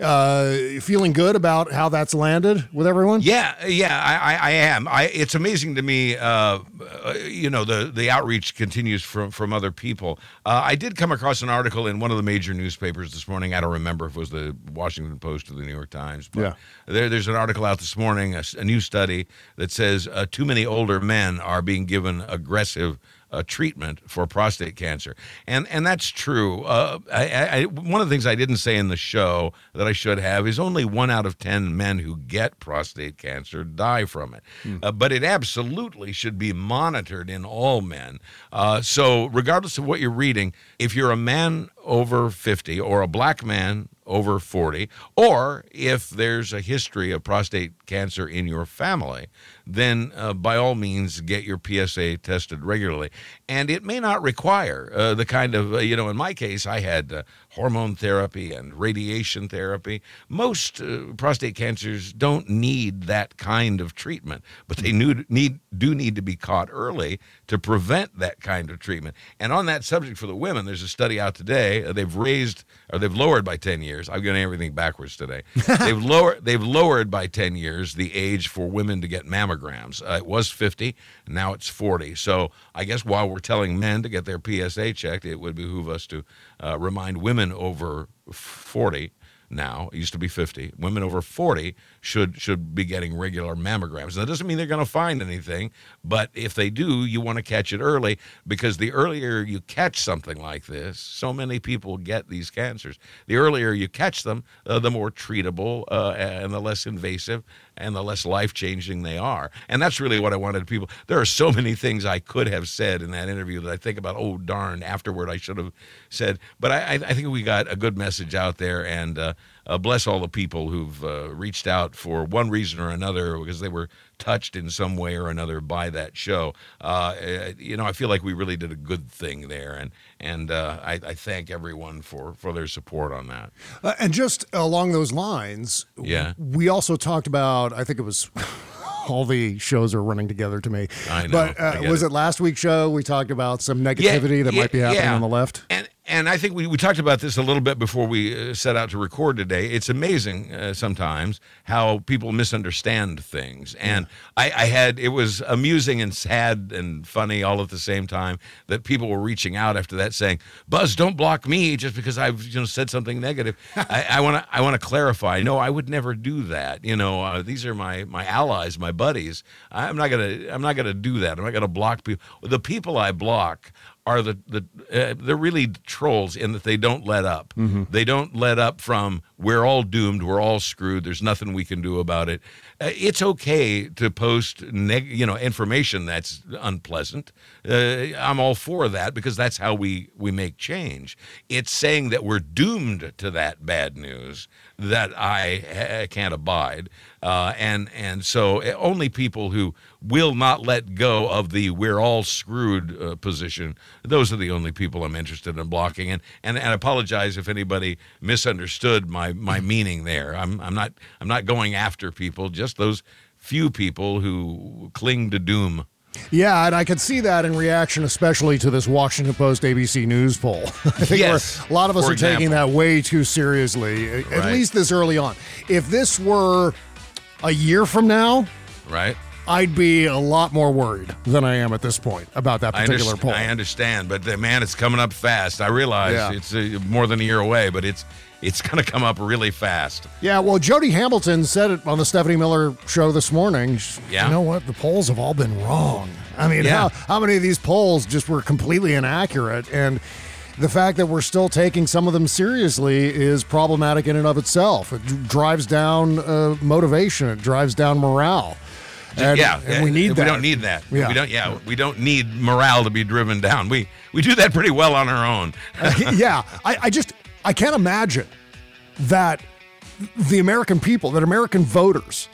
Uh, feeling good about how that's landed with everyone? Yeah, yeah, I, I, I am. I, it's amazing to me, uh, uh, you know, the, the outreach continues from, from other people. Uh, I did come across an article in one of the major newspapers this morning. I don't remember if it was the Washington Post or the New York Times. But Yeah. there, there's an article out this morning, a, a new study that says uh, too many older men are being given aggressive uh, treatment for prostate cancer. And and that's true. Uh, I, I, one of the things I didn't say in the show that I should have is only one out of ten men who get prostate cancer die from it. Mm. Uh, but it absolutely should be monitored in all men. Uh, so regardless of what you're reading, if you're a man over fifty or a black man over forty, or if there's a history of prostate cancer in your family, then uh, by all means get your P S A tested regularly. And it may not require uh, the kind of, uh, you know, in my case, I had uh, hormone therapy and radiation therapy. Most uh, prostate cancers don't need that kind of treatment, but they need, need do need to be caught early to prevent that kind of treatment. And on that subject for the women, there's a study out today. Uh, they've raised, or they've lowered by ten years. I'm getting everything backwards today. they've lowered they've lowered by ten years the age for women to get mammograms. Uh, it was fifty, and now it's forty. So I guess while we're telling men to get their P S A checked, it would behoove us to uh, remind women over forty. Now, it used to be fifty. Women over forty should should be getting regular mammograms. That doesn't mean they're going to find anything, but if they do, you want to catch it early, because the earlier you catch something like this, so many people get these cancers. The earlier you catch them, uh, the more treatable uh, and the less invasive and the less life-changing they are. And that's really what I wanted people. There are so many things I could have said in that interview that I think about, oh, darn, afterward I should have said. But I, I think we got a good message out there, and uh, uh, bless all the people who've uh, reached out for one reason or another because they were touched in some way or another by that show. Uh, you know, I feel like we really did a good thing there, and and uh, I, I thank everyone for, for their support on that. Uh, and just along those lines, Yeah. we also talked about, I think it was, all the shows are running together to me. I know. But I uh, get was it. it last week's show? We talked about some negativity that yeah, might be happening yeah. on the left. And and I think we, we talked about this a little bit before we uh, set out to record today. It's amazing uh, sometimes how people misunderstand things. And I, I had, it was amusing and sad and funny all at the same time that people were reaching out after that saying, Buzz, don't block me just because I've you know said something negative. I want to I want to clarify. No, I would never do that. You know, uh, these are my my allies, my buddies. I'm not gonna I'm not gonna do that. I'm not gonna block people. The people I block are the, the uh, they're really trolls in that they don't let up. Mm-hmm. They don't let up from we're all doomed, we're all screwed, there's nothing we can do about it. Uh, it's okay to post neg- you know information that's unpleasant. Uh, I'm all for that because that's how we, we make change. It's saying that we're doomed to that bad news that I uh, can't abide. Uh, and and so only people who will not let go of the we're all screwed uh, position, those are the only people I'm interested in blocking. And, and and I apologize if anybody misunderstood my, my meaning there. I'm I'm not I'm not going after people, just those few people who cling to doom. Yeah, and I could see that in reaction, especially to this Washington Post A B C News poll. I think Yes, we're, a lot of us for are taking example. that way too seriously, at Right. least this early on. If this were a year from now, Right? I'd be a lot more worried than I am at this point about that I, particular underst- poll. I understand, but uh, man, it's coming up fast. I realize Yeah. it's uh, more than a year away, but it's it's going to come up really fast. Yeah, well, Jody Hamilton said it on the Stephanie Miller show this morning. She- Yeah. You know what? The polls have all been wrong. I mean, Yeah. how, how many of these polls just were completely inaccurate? And the fact that we're still taking some of them seriously is problematic in and of itself. It d- drives down uh, motivation. It drives down morale. And, yeah, and we need we that. don't need that. Yeah. We don't. Yeah, we don't need morale to be driven down. We we do that pretty well on our own. yeah, I, I just I can't imagine that the American people, that American voters,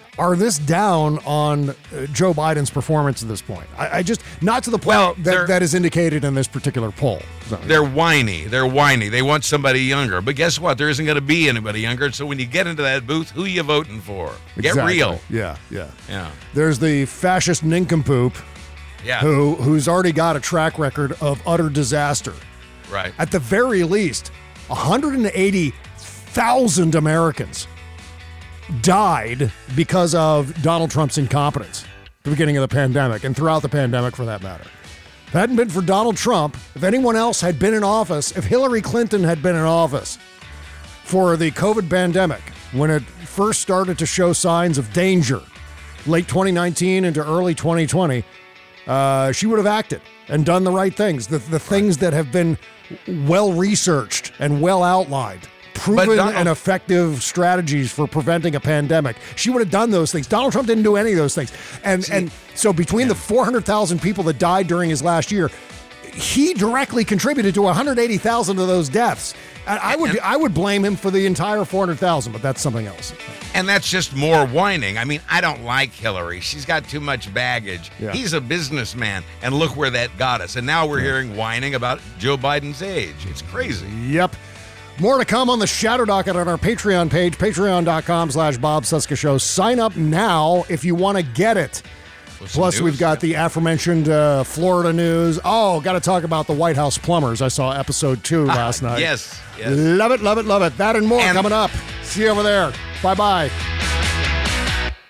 are this down on uh, Joe Biden's performance at this point. I, I just, not to the point Well, that, they're- that is indicated in this particular poll. So, They're whiny. They're whiny. They want somebody younger. But guess what? There isn't going to be anybody younger. So when you get into that booth, who you voting for? Get Exactly. real. Yeah, yeah. Yeah. There's the fascist nincompoop Yeah. who who's already got a track record of utter disaster. Right. At the very least, one hundred eighty thousand Americans died because of Donald Trump's incompetence at the beginning of the pandemic and throughout the pandemic for that matter. If it hadn't been for Donald Trump, if anyone else had been in office, if Hillary Clinton had been in office for the COVID pandemic, when it first started to show signs of danger, late twenty nineteen into early twenty twenty, uh, she would have acted and done the right things, the, the things that have been well-researched and well-outlined, proven Donald- and effective strategies for preventing a pandemic. She would have done those things. Donald Trump didn't do any of those things. And See, and so between the four hundred thousand people that died during his last year, he directly contributed to one hundred eighty thousand of those deaths. And I would And- I would blame him for the entire four hundred thousand, but that's something else. And that's just more whining. I mean, I don't like Hillary. She's got too much baggage. Yeah. He's a businessman, and look where that got us. And now we're hearing whining about Joe Biden's age. It's crazy. Yep. More to come on the Shadow Docket on our Patreon page, patreon.com slash Bob Cesca Show. Sign up now if you want to get it. With some Plus, news. we've got the aforementioned uh, Florida news. Oh, got to talk about the White House plumbers. I saw episode two last night. Yes, yes. Love it, love it, love it. That and more And- coming up. See you over there. Bye-bye.